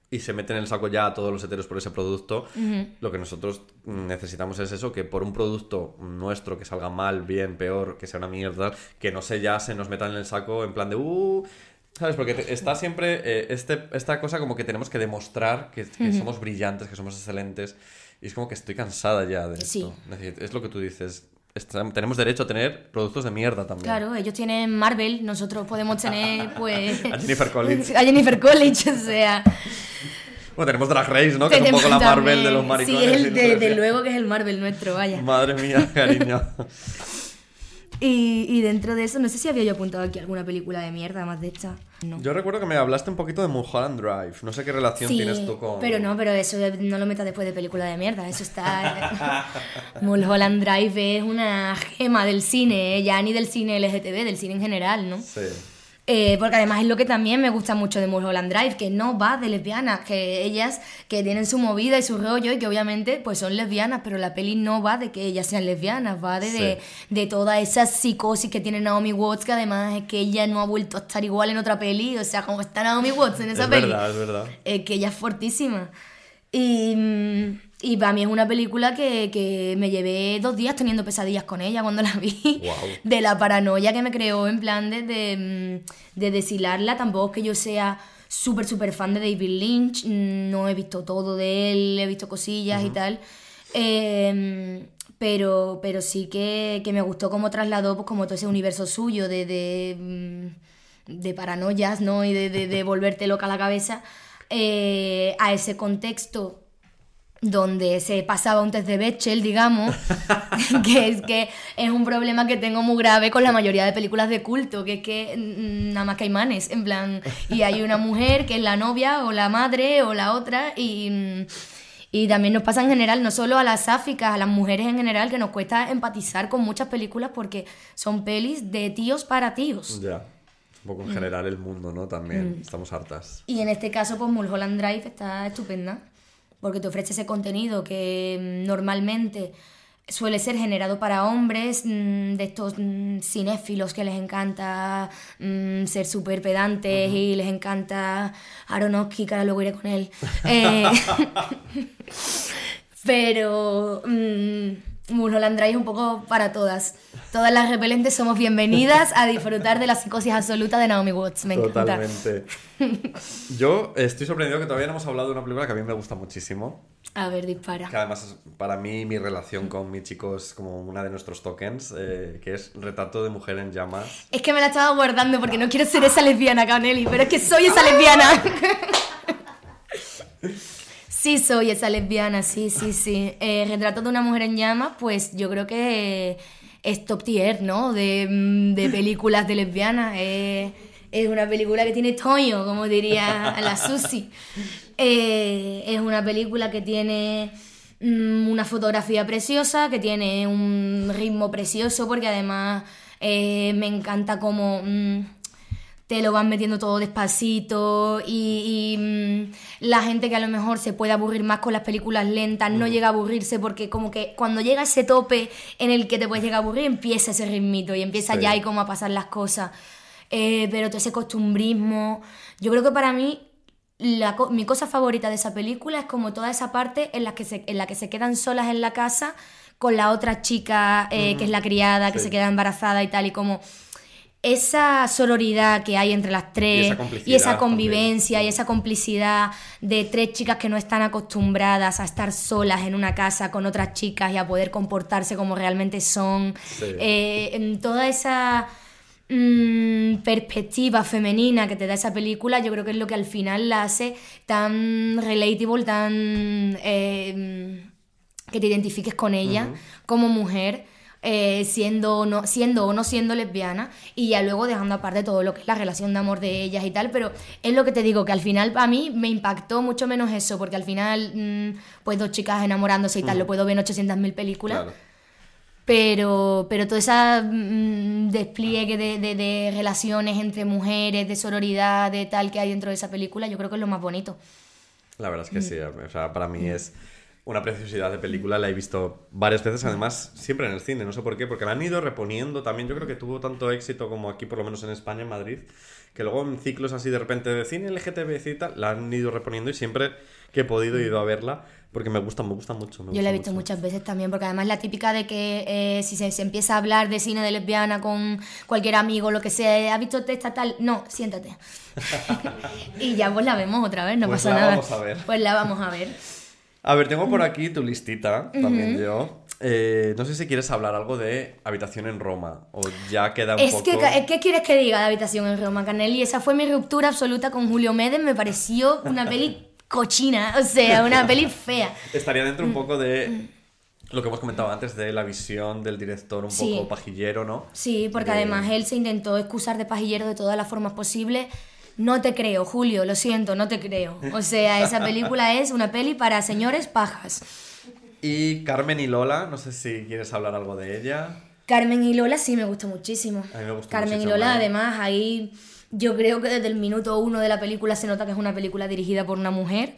y se meten en el saco ya a todos los heteros por ese producto. Uh-huh. Lo que nosotros necesitamos es eso, que por un producto nuestro que salga mal, bien, peor, que sea una mierda, que no sé, ya se nos metan en el saco en plan de uh, ¿sabes? Porque te, está siempre eh, este, esta cosa como que tenemos que demostrar que, que uh-huh. somos brillantes, que somos excelentes, y es como que estoy cansada ya de esto. Sí. Es lo que tú dices. Tenemos derecho a tener productos de mierda también. Claro, ellos tienen Marvel, nosotros podemos tener, pues... a Jennifer College. A Jennifer College, o sea... Bueno, tenemos Drag Race, ¿no? Que es un poco la Marvel también de los maricones. Sí, el, de, de luego que es el Marvel nuestro, vaya. Madre mía, cariño. Y, y dentro de eso, no sé si había yo apuntado aquí alguna película de mierda más de esta. No. Yo recuerdo que me hablaste un poquito de Mulholland Drive. No sé qué relación sí, tienes tú con... pero no, pero eso no lo metas después de película de mierda. Eso está... Mulholland Drive es una gema del cine, ya ni del cine L G T B, del cine en general, ¿no? Sí. Eh, porque además es lo que también me gusta mucho de Mulholland Drive, que no va de lesbianas, que ellas que tienen su movida y su rollo y que obviamente pues son lesbianas, pero la peli no va de que ellas sean lesbianas, va de, sí. de, de toda esa psicosis que tiene Naomi Watts, que además es que ella no ha vuelto a estar igual en otra peli, o sea, como está Naomi Watts en esa es peli. Es verdad, es verdad. Eh, que ella es fortísima. Y... Y para mí es una película que, que me llevé dos días teniendo pesadillas con ella cuando la vi. Wow. De la paranoia que me creó en plan de, de, de deshilarla. Tampoco es que yo sea súper, súper fan de David Lynch. No he visto todo de él, he visto cosillas uh-huh. y tal. Eh, pero, pero sí que, que me gustó cómo trasladó pues, como todo ese universo suyo de, de, de paranoias, ¿no? Y de, de, de volverte loca la cabeza eh, a ese contexto donde se pasaba un test de Bechdel, digamos, que es que es un problema que tengo muy grave con la mayoría de películas de culto, que es que nada más que hay manes, en plan, y hay una mujer que es la novia o la madre o la otra, y, y también nos pasa en general, no solo a las sáficas, a las mujeres en general, que nos cuesta empatizar con muchas películas porque son pelis de tíos para tíos. Ya. Un poco en general el mundo, ¿no? También, mm. estamos hartas. Y en este caso, pues Mulholland Drive está estupenda, porque te ofrece ese contenido que normalmente suele ser generado para hombres, de estos cinéfilos que les encanta ser súper pedantes uh-huh. y les encanta Aronofsky, que ahora luego iré con él. Eh, pero mmm, Mulholland Drive es un poco para todas. Todas las repelentes somos bienvenidas a disfrutar de la psicosis absoluta de Naomi Watts. Me encanta. Totalmente. Yo estoy sorprendido que todavía no hemos hablado de una película que a mí me gusta muchísimo. A ver, dispara. Que además es, para mí, mi relación con mi chico es como una de nuestros tokens, eh, que es Retrato de mujer en llamas. Es que me la estaba guardando porque no quiero ser esa lesbiana, Canelli, pero es que soy esa lesbiana. Sí, soy esa lesbiana, sí, sí, sí. Eh, Retrato de una mujer en llamas, pues yo creo que es top tier, ¿no? De, de películas de lesbianas. Eh, es una película que tiene toño, como diría la Susi. Eh, es una película que tiene mm, una fotografía preciosa, que tiene un ritmo precioso, porque además eh, me encanta cómo... Mm, te lo van metiendo todo despacito y, y mmm, la gente que a lo mejor se puede aburrir más con las películas lentas no llega a aburrirse porque como que cuando llega ese tope en el que te puedes llegar a aburrir empieza ese ritmito y empieza sí. ya y como a pasar las cosas. Eh, pero todo ese costumbrismo, yo creo que para mí la, mi cosa favorita de esa película es como toda esa parte en la que se, en la que se quedan solas en la casa con la otra chica eh, mm. que es la criada, sí. que se queda embarazada y tal, y como... esa sororidad que hay entre las tres y esa, y esa convivencia también. Y esa complicidad de tres chicas que no están acostumbradas a estar solas en una casa con otras chicas y a poder comportarse como realmente son, sí. eh, en toda esa mmm, perspectiva femenina que te da esa película, yo creo que es lo que al final la hace tan relatable, tan eh, que te identifiques con ella uh-huh. como mujer. Eh, siendo, no, siendo o no siendo lesbiana, y ya luego dejando aparte todo lo que es la relación de amor de ellas y tal, pero es lo que te digo, que al final a mí me impactó mucho menos eso, porque al final mmm, pues dos chicas enamorándose y tal, mm. lo puedo ver en ochocientas mil películas, claro. pero, pero todo ese mmm, despliegue de, de, de relaciones entre mujeres, de sororidad, de tal que hay dentro de esa película, yo creo que es lo más bonito. La verdad es que mm. sí, o sea, para mí mm. es una preciosidad de película, la he visto varias veces, además siempre en el cine, no sé por qué, porque la han ido reponiendo también, yo creo que tuvo tanto éxito como aquí, por lo menos en España, en Madrid, que luego en ciclos así de repente de cine L G T B y tal, la han ido reponiendo y siempre que he podido he ido a verla, porque me gusta, me gusta mucho. Me Yo la he gusta visto mucho. muchas veces también, porque además la típica de que eh, si se, se empieza a hablar de cine de lesbiana con cualquier amigo, lo que sea, ¿has visto esta tal? No, siéntate. Y ya pues la vemos otra vez, no Pues pasa la nada. vamos a ver. Pues la vamos a ver. A ver, tengo por aquí tu listita, también yo. Eh, no sé si quieres hablar algo de Habitación en Roma, o ya queda un Es poco... que, ¿qué quieres que diga de Habitación en Roma, Canelli? Esa fue mi ruptura absoluta con Julio Méndez, me pareció una peli cochina, o sea, una peli fea. Estaría dentro un poco de lo que hemos comentado antes, de la visión del director un Sí. poco pajillero, ¿no? Sí, porque De- además él se intentó excusar de pajillero de todas las formas posibles. No te creo, Julio, lo siento, no te creo. O sea, esa película es una peli para señores pajas. Y Carmen y Lola, no sé si quieres hablar algo de ella. Carmen y Lola sí me gustó muchísimo. A mí me gustó Carmen y muchísimo, Lola, ¿eh? además, ahí yo creo que desde el minuto uno de la película se nota que es una película dirigida por una mujer.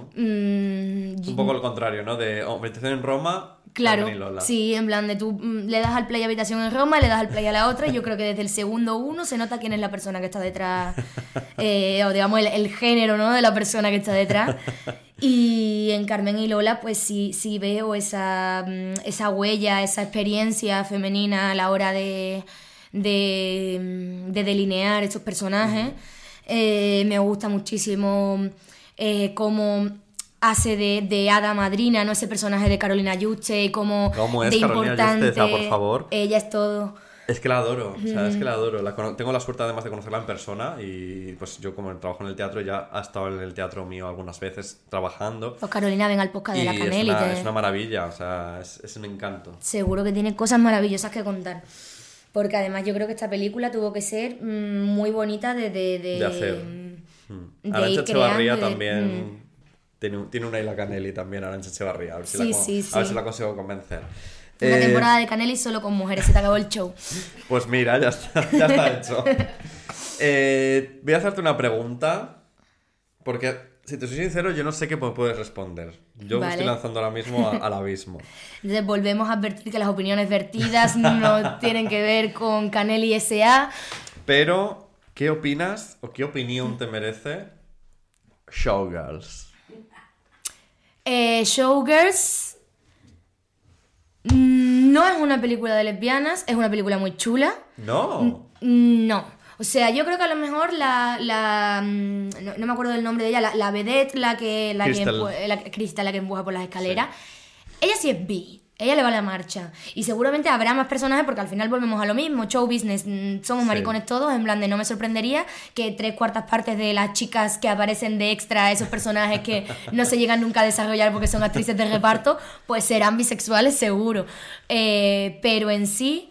Mm, Un poco lo contrario, ¿no? De oh, Habitación en Roma, Claro, Carmen y Lola. sí, en plan de tú mm, le das al play Habitación en Roma, le das al play a la otra, y yo creo que desde el segundo uno se nota quién es la persona que está detrás, eh, o digamos el, el género, ¿no?, de la persona que está detrás. Y en Carmen y Lola pues sí, sí veo esa, mm, esa huella, esa experiencia femenina a la hora de, de, mm, de delinear estos personajes. Eh, me gusta muchísimo eh, cómo hace de, de hada madrina, ¿no?, ese personaje de Carolina Yuste, como ¿Cómo es de Carolina importante. Yuste? Ah, por favor. Ella es todo. Es que la adoro, o sea, es que la adoro. La cono- tengo la suerte además de conocerla en persona y pues yo como trabajo en el teatro, ya ha estado en el teatro mío algunas veces trabajando. Pues Carolina, ven al podcast de Y la es Canel y una, te- es una maravilla, o sea, es, es un encanto. seguro que tiene cosas maravillosas que contar. Porque además yo creo que esta película tuvo que ser mm, muy bonita de, de, de, De hacer. mm, Mm. de Arantxa ir Echevarría creando y de- también tiene, un- tiene una Isla Canelli también, Arantxa Echevarría. A ver si, Sí, la, con- sí, a ver sí. si la consigo convencer. Una Eh, temporada de Canelli solo con mujeres, se te acabó el show. Pues mira, ya está, ya está hecho. Eh, voy a hacerte una pregunta, porque si te soy sincero, yo no sé qué me puedes responder. Yo me Vale. estoy lanzando ahora mismo a- al abismo. Entonces volvemos a advertir que las opiniones vertidas no tienen que ver con Canelli S A. Pero, ¿qué opinas o qué opinión te merece Showgirls? Eh, Showgirls mm, no es una película de lesbianas, es una película muy chula. No. Mm, No. O sea, yo creo que a lo mejor la... la mm, no, no me acuerdo del nombre de ella, la, la vedette, la que... La Crystal. Que empu- la, Crystal, la que empuja por las escaleras. Ella sí es bi. Ella le va la marcha. Y seguramente habrá más personajes porque al final volvemos a lo mismo. Show business, mm, somos Sí. maricones todos. En plan de no me sorprendería que tres cuartas partes de las chicas que aparecen de extra, esos personajes que no se llegan nunca a desarrollar porque son actrices de reparto, pues serán bisexuales seguro. Eh, pero en sí...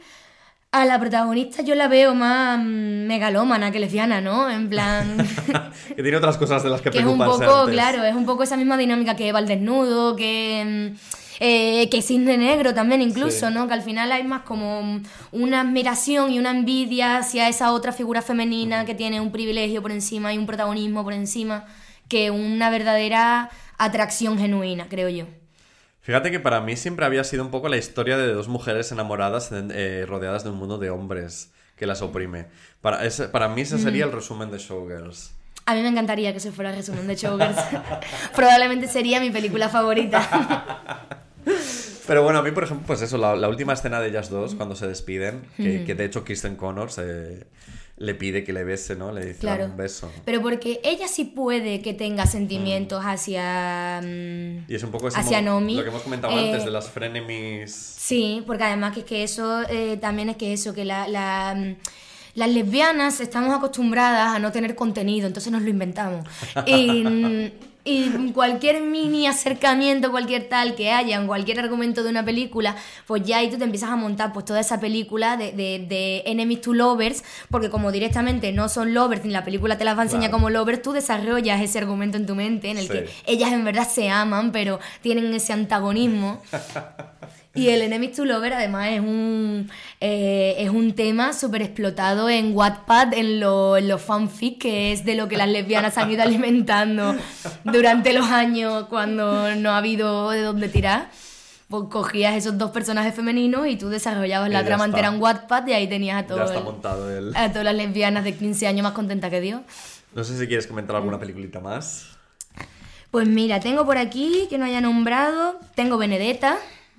A la protagonista yo la veo más mm, megalómana que lesbiana, ¿no? En plan... Que tiene otras cosas de las que, que es un preocuparse poco, antes. claro, es un poco esa misma dinámica que Eva al desnudo, que... mm, eh, que Cisne Negro también incluso, Sí. ¿no? Que al final hay más como mm, una admiración y una envidia hacia esa otra figura femenina que tiene un privilegio por encima y un protagonismo por encima, que una verdadera atracción genuina, creo yo. Fíjate que para mí siempre había sido un poco la historia de dos mujeres enamoradas eh, rodeadas de un mundo de hombres que las oprime. Para, ese- para mí ese sería el resumen de Showgirls. A mí me encantaría que se fuera el resumen de Showgirls. Probablemente sería mi película favorita. Pero bueno, a mí, por ejemplo, pues eso, la, la última escena de ellas dos, cuando se despiden, que, que de hecho Kristen Connors eh, le pide que le bese, ¿no? Le dice Claro. "Dame un beso". Pero porque ella sí puede que tenga sentimientos hacia... mm, Y es un poco ese hacia mo- Nomi. lo que hemos comentado Eh, antes de las frenemies. Sí, porque además que es que eso eh, también es que eso, que la, la, mm, las lesbianas estamos acostumbradas a no tener contenido, entonces nos lo inventamos. Y, mm, y cualquier mini acercamiento, cualquier tal que haya, en cualquier argumento de una película, pues ya ahí tú te empiezas a montar pues toda esa película de, de, de enemies to lovers, porque como directamente no son lovers, ni la película te las va a enseñar Claro. como lovers, tú desarrollas ese argumento en tu mente en el Sí. que ellas en verdad se aman, pero tienen ese antagonismo. Y el Enemies to Lover además es un, eh, es un tema súper explotado en Wattpad, en los en lo fanfic, que es de lo que las lesbianas han ido alimentando durante los años cuando no ha habido de dónde tirar. Pues cogías esos dos personajes femeninos y tú desarrollabas la trama entera en Wattpad y ahí tenías a, todo Ya está el- montado el... a todas las lesbianas de quince años más contentas que Dios. No sé si quieres comentar alguna peliculita más. Pues mira, tengo por aquí, que no haya nombrado, tengo Benedetta,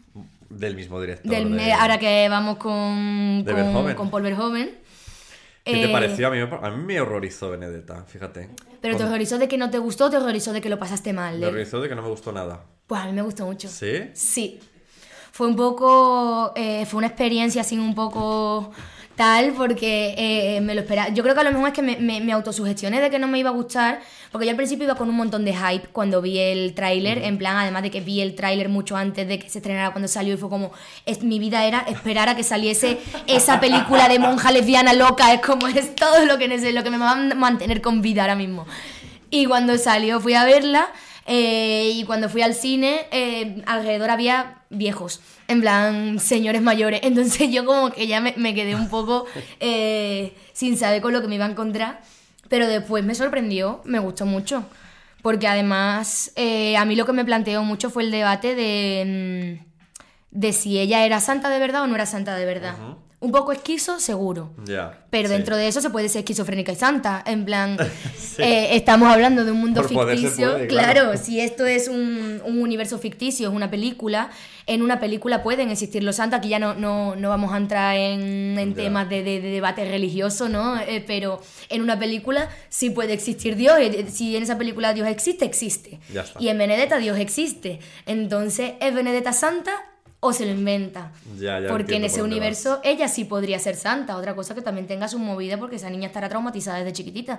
Del mismo director. del, de- ahora que vamos con, de con, Verhoeven. con Paul Verhoeven. ¿Qué te Eh, pareció? A mí, me, a mí me horrorizó Benedetta, fíjate. ¿Pero te Con- horrorizó de que no te gustó o te horrorizó de que lo pasaste mal? Me ¿eh? horrorizó de que no me gustó nada. Pues a mí me gustó mucho. ¿Sí? Sí. Fue un poco... eh, fue una experiencia así un poco tal porque eh, me lo esperaba. Yo creo que a lo mejor es que me, me, me autosugestioné de que no me iba a gustar, porque yo al principio iba con un montón de hype cuando vi el tráiler, en plan, además de que vi el tráiler mucho antes de que se estrenara cuando salió y fue como, es, mi vida era esperar a que saliese esa película de monja lesbiana loca, es como, es todo lo que, nece- lo que me va a mantener con vida ahora mismo. Y cuando salió fui a verla. Eh, y cuando fui al cine, eh, alrededor había viejos, en plan, señores mayores. Entonces yo como que ya me, me quedé un poco eh, sin saber con lo que me iba a encontrar. Pero después me sorprendió, me gustó mucho. Porque además, eh, a mí lo que me planteó mucho fue el debate de, mm, de si ella era santa de verdad o no era santa de verdad. Ujú. Un poco esquizo, seguro. Ya. Pero sí. dentro de eso se puede ser esquizofrénica y santa. En plan, Sí. eh, estamos hablando de un mundo Por poder se ficticio. puede, claro. claro. Si esto es un, un universo ficticio, es una película, en una película pueden existir los santos. Aquí ya no, no, no vamos a entrar en, en Ya. temas de, de- de debate religioso, ¿no? Eh, pero en una película sí puede existir Dios. Eh, Si en esa película Dios existe, existe. Ya está. Y en Benedetta Dios existe. Entonces, ¿es Benedetta santa o se lo inventa? Ya, ya Porque en entiendo ese por dónde universo ella sí podría ser santa. Otra cosa que también tenga su movida porque esa niña estará traumatizada desde chiquitita.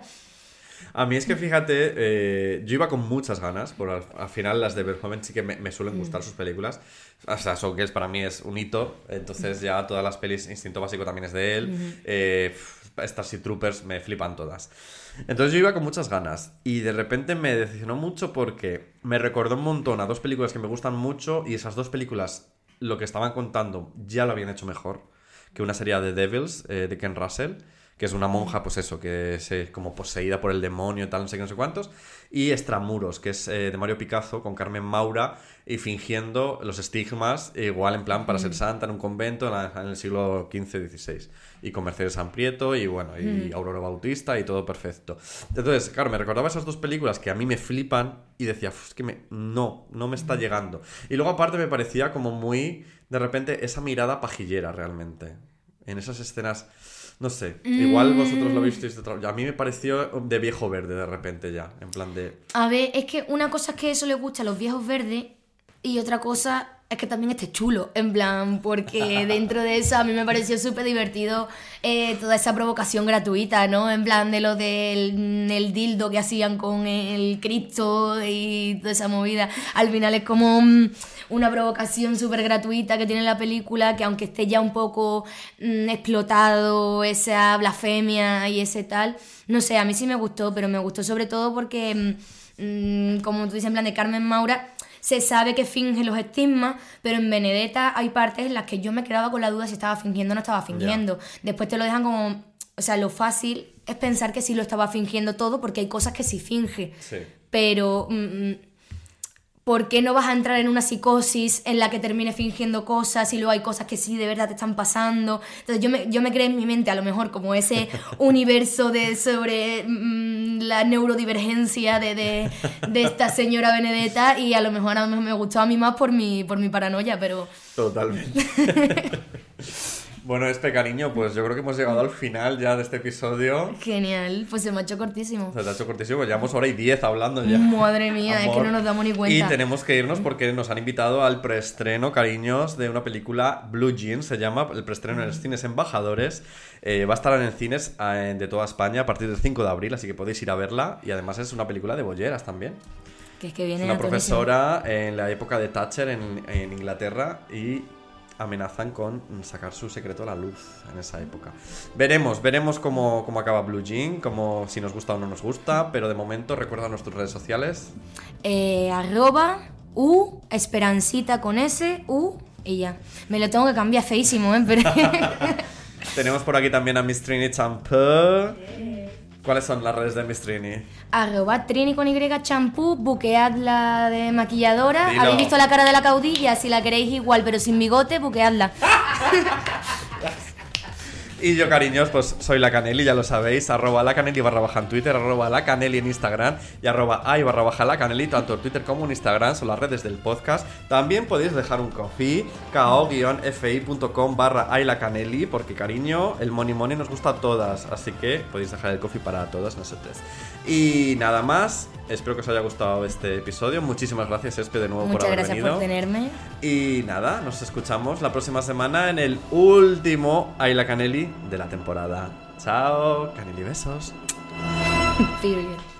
A mí es que fíjate, eh, yo iba con muchas ganas, por al, al final las de Verhoeven sí que me, me suelen gustar sus películas. O sea, Son Girls para mí es un hito, entonces ya todas las pelis, Instinto Básico también es de él, eh, Starship Troopers me flipan todas. Entonces yo iba con muchas ganas y de repente me decepcionó mucho porque me recordó un montón a dos películas que me gustan mucho y esas dos películas, lo que estaban contando, ya lo habían hecho mejor que una serie de Devils eh, de Ken Russell, que es una monja, pues eso, que es eh, como poseída por el demonio y tal, no sé qué, no sé cuántos, y Extramuros, que es eh, de Mario Picazo, con Carmen Maura, y fingiendo los estigmas, eh, igual en plan para ser santa en un convento en, la- en el siglo quince dieciséis, y con Mercedes San Prieto, y bueno, y Aurora Bautista, y todo perfecto. Entonces, claro, me recordaba esas dos películas que a mí me flipan, y decía, "Uf, es que me, no, no me está llegando". Y luego aparte me parecía como muy, de repente, esa mirada pajillera realmente, en esas escenas... No sé, igual vosotros lo visteis de otra... A mí me pareció de viejo verde de repente ya, en plan de... A ver, es que una cosa es que eso le gusta a los viejos verdes y otra cosa es que también esté chulo, en plan, porque dentro de eso a mí me pareció súper divertido eh, toda esa provocación gratuita, ¿no? En plan de lo del el dildo que hacían con el Cristo y toda esa movida. Al final es como mm, una provocación súper gratuita que tiene la película, que aunque esté ya un poco mm, explotado esa blasfemia y ese tal, no sé, a mí sí me gustó, pero me gustó sobre todo porque, mm, como tú dices, en plan de Carmen Maura, se sabe que finge los estigmas, pero en Benedetta hay partes en las que yo me quedaba con la duda si estaba fingiendo o no estaba fingiendo. Después te lo dejan como... O sea, lo fácil es pensar que sí lo estaba fingiendo todo porque hay cosas que sí finge. Sí. Pero... mm, ¿por qué no vas a entrar en una psicosis en la que termines fingiendo cosas y luego hay cosas que sí de verdad te están pasando? Entonces yo me, yo me creé en mi mente a lo mejor como ese universo de sobre mm, la neurodivergencia de, de, de esta señora Benedetta y a lo mejor a mí me gustó a mí más por mi, por mi paranoia, pero... Totalmente. Bueno, este cariño, pues yo creo que hemos llegado al final ya de este episodio. Genial, pues se me ha hecho cortísimo. Se te ha hecho cortísimo, llevamos hora y diez hablando ya. Madre mía, es Amor. que no nos damos ni cuenta. Y tenemos que irnos porque nos han invitado al preestreno, cariños, de una película, Blue Jeans se llama, el preestreno en los cines Embajadores. Eh, va a estar en cines eh, de toda España a partir del cinco de abril, así que podéis ir a verla. Y además es una película de bolleras también. Que es que viene Es una a tonísimo. profesora en la época de Thatcher en, en Inglaterra y amenazan con sacar su secreto a la luz en esa época. Veremos, veremos cómo, cómo acaba Blue Jean, como si nos gusta o no nos gusta, pero de momento recuerda nuestras redes sociales. Eh, arroba U, esperancita con S, U, Y ya. Me lo tengo que cambiar feísimo, ¿eh? Pero... Tenemos por aquí también a Miss Trini Champú. ¿Cuáles son las redes de Miss Trini? Arroba Trini con Y champú, buqueadla de maquilladora. Dilo. ¿Habéis visto la cara de la caudilla? Si la queréis igual, pero sin bigote, buqueadla. Y yo, cariños, pues soy la Caneli, ya lo sabéis, arroba la Caneli barra baja en Twitter, arroba la Caneli en Instagram y arroba ay barra baja la Caneli, tanto en Twitter como en Instagram, son las redes del podcast. También podéis dejar un coffee, ko-fi.com barra ay la Caneli, porque cariño, el money money nos gusta a todas, así que podéis dejar el coffee para todas nosotros. Y nada más, espero que os haya gustado este episodio, muchísimas gracias Espe de nuevo Muchas por haber gracias venido. por tenerme. Y nada, nos escuchamos la próxima semana en el último Ay la Caneli de la temporada. Chao, Caneli, besos. Period.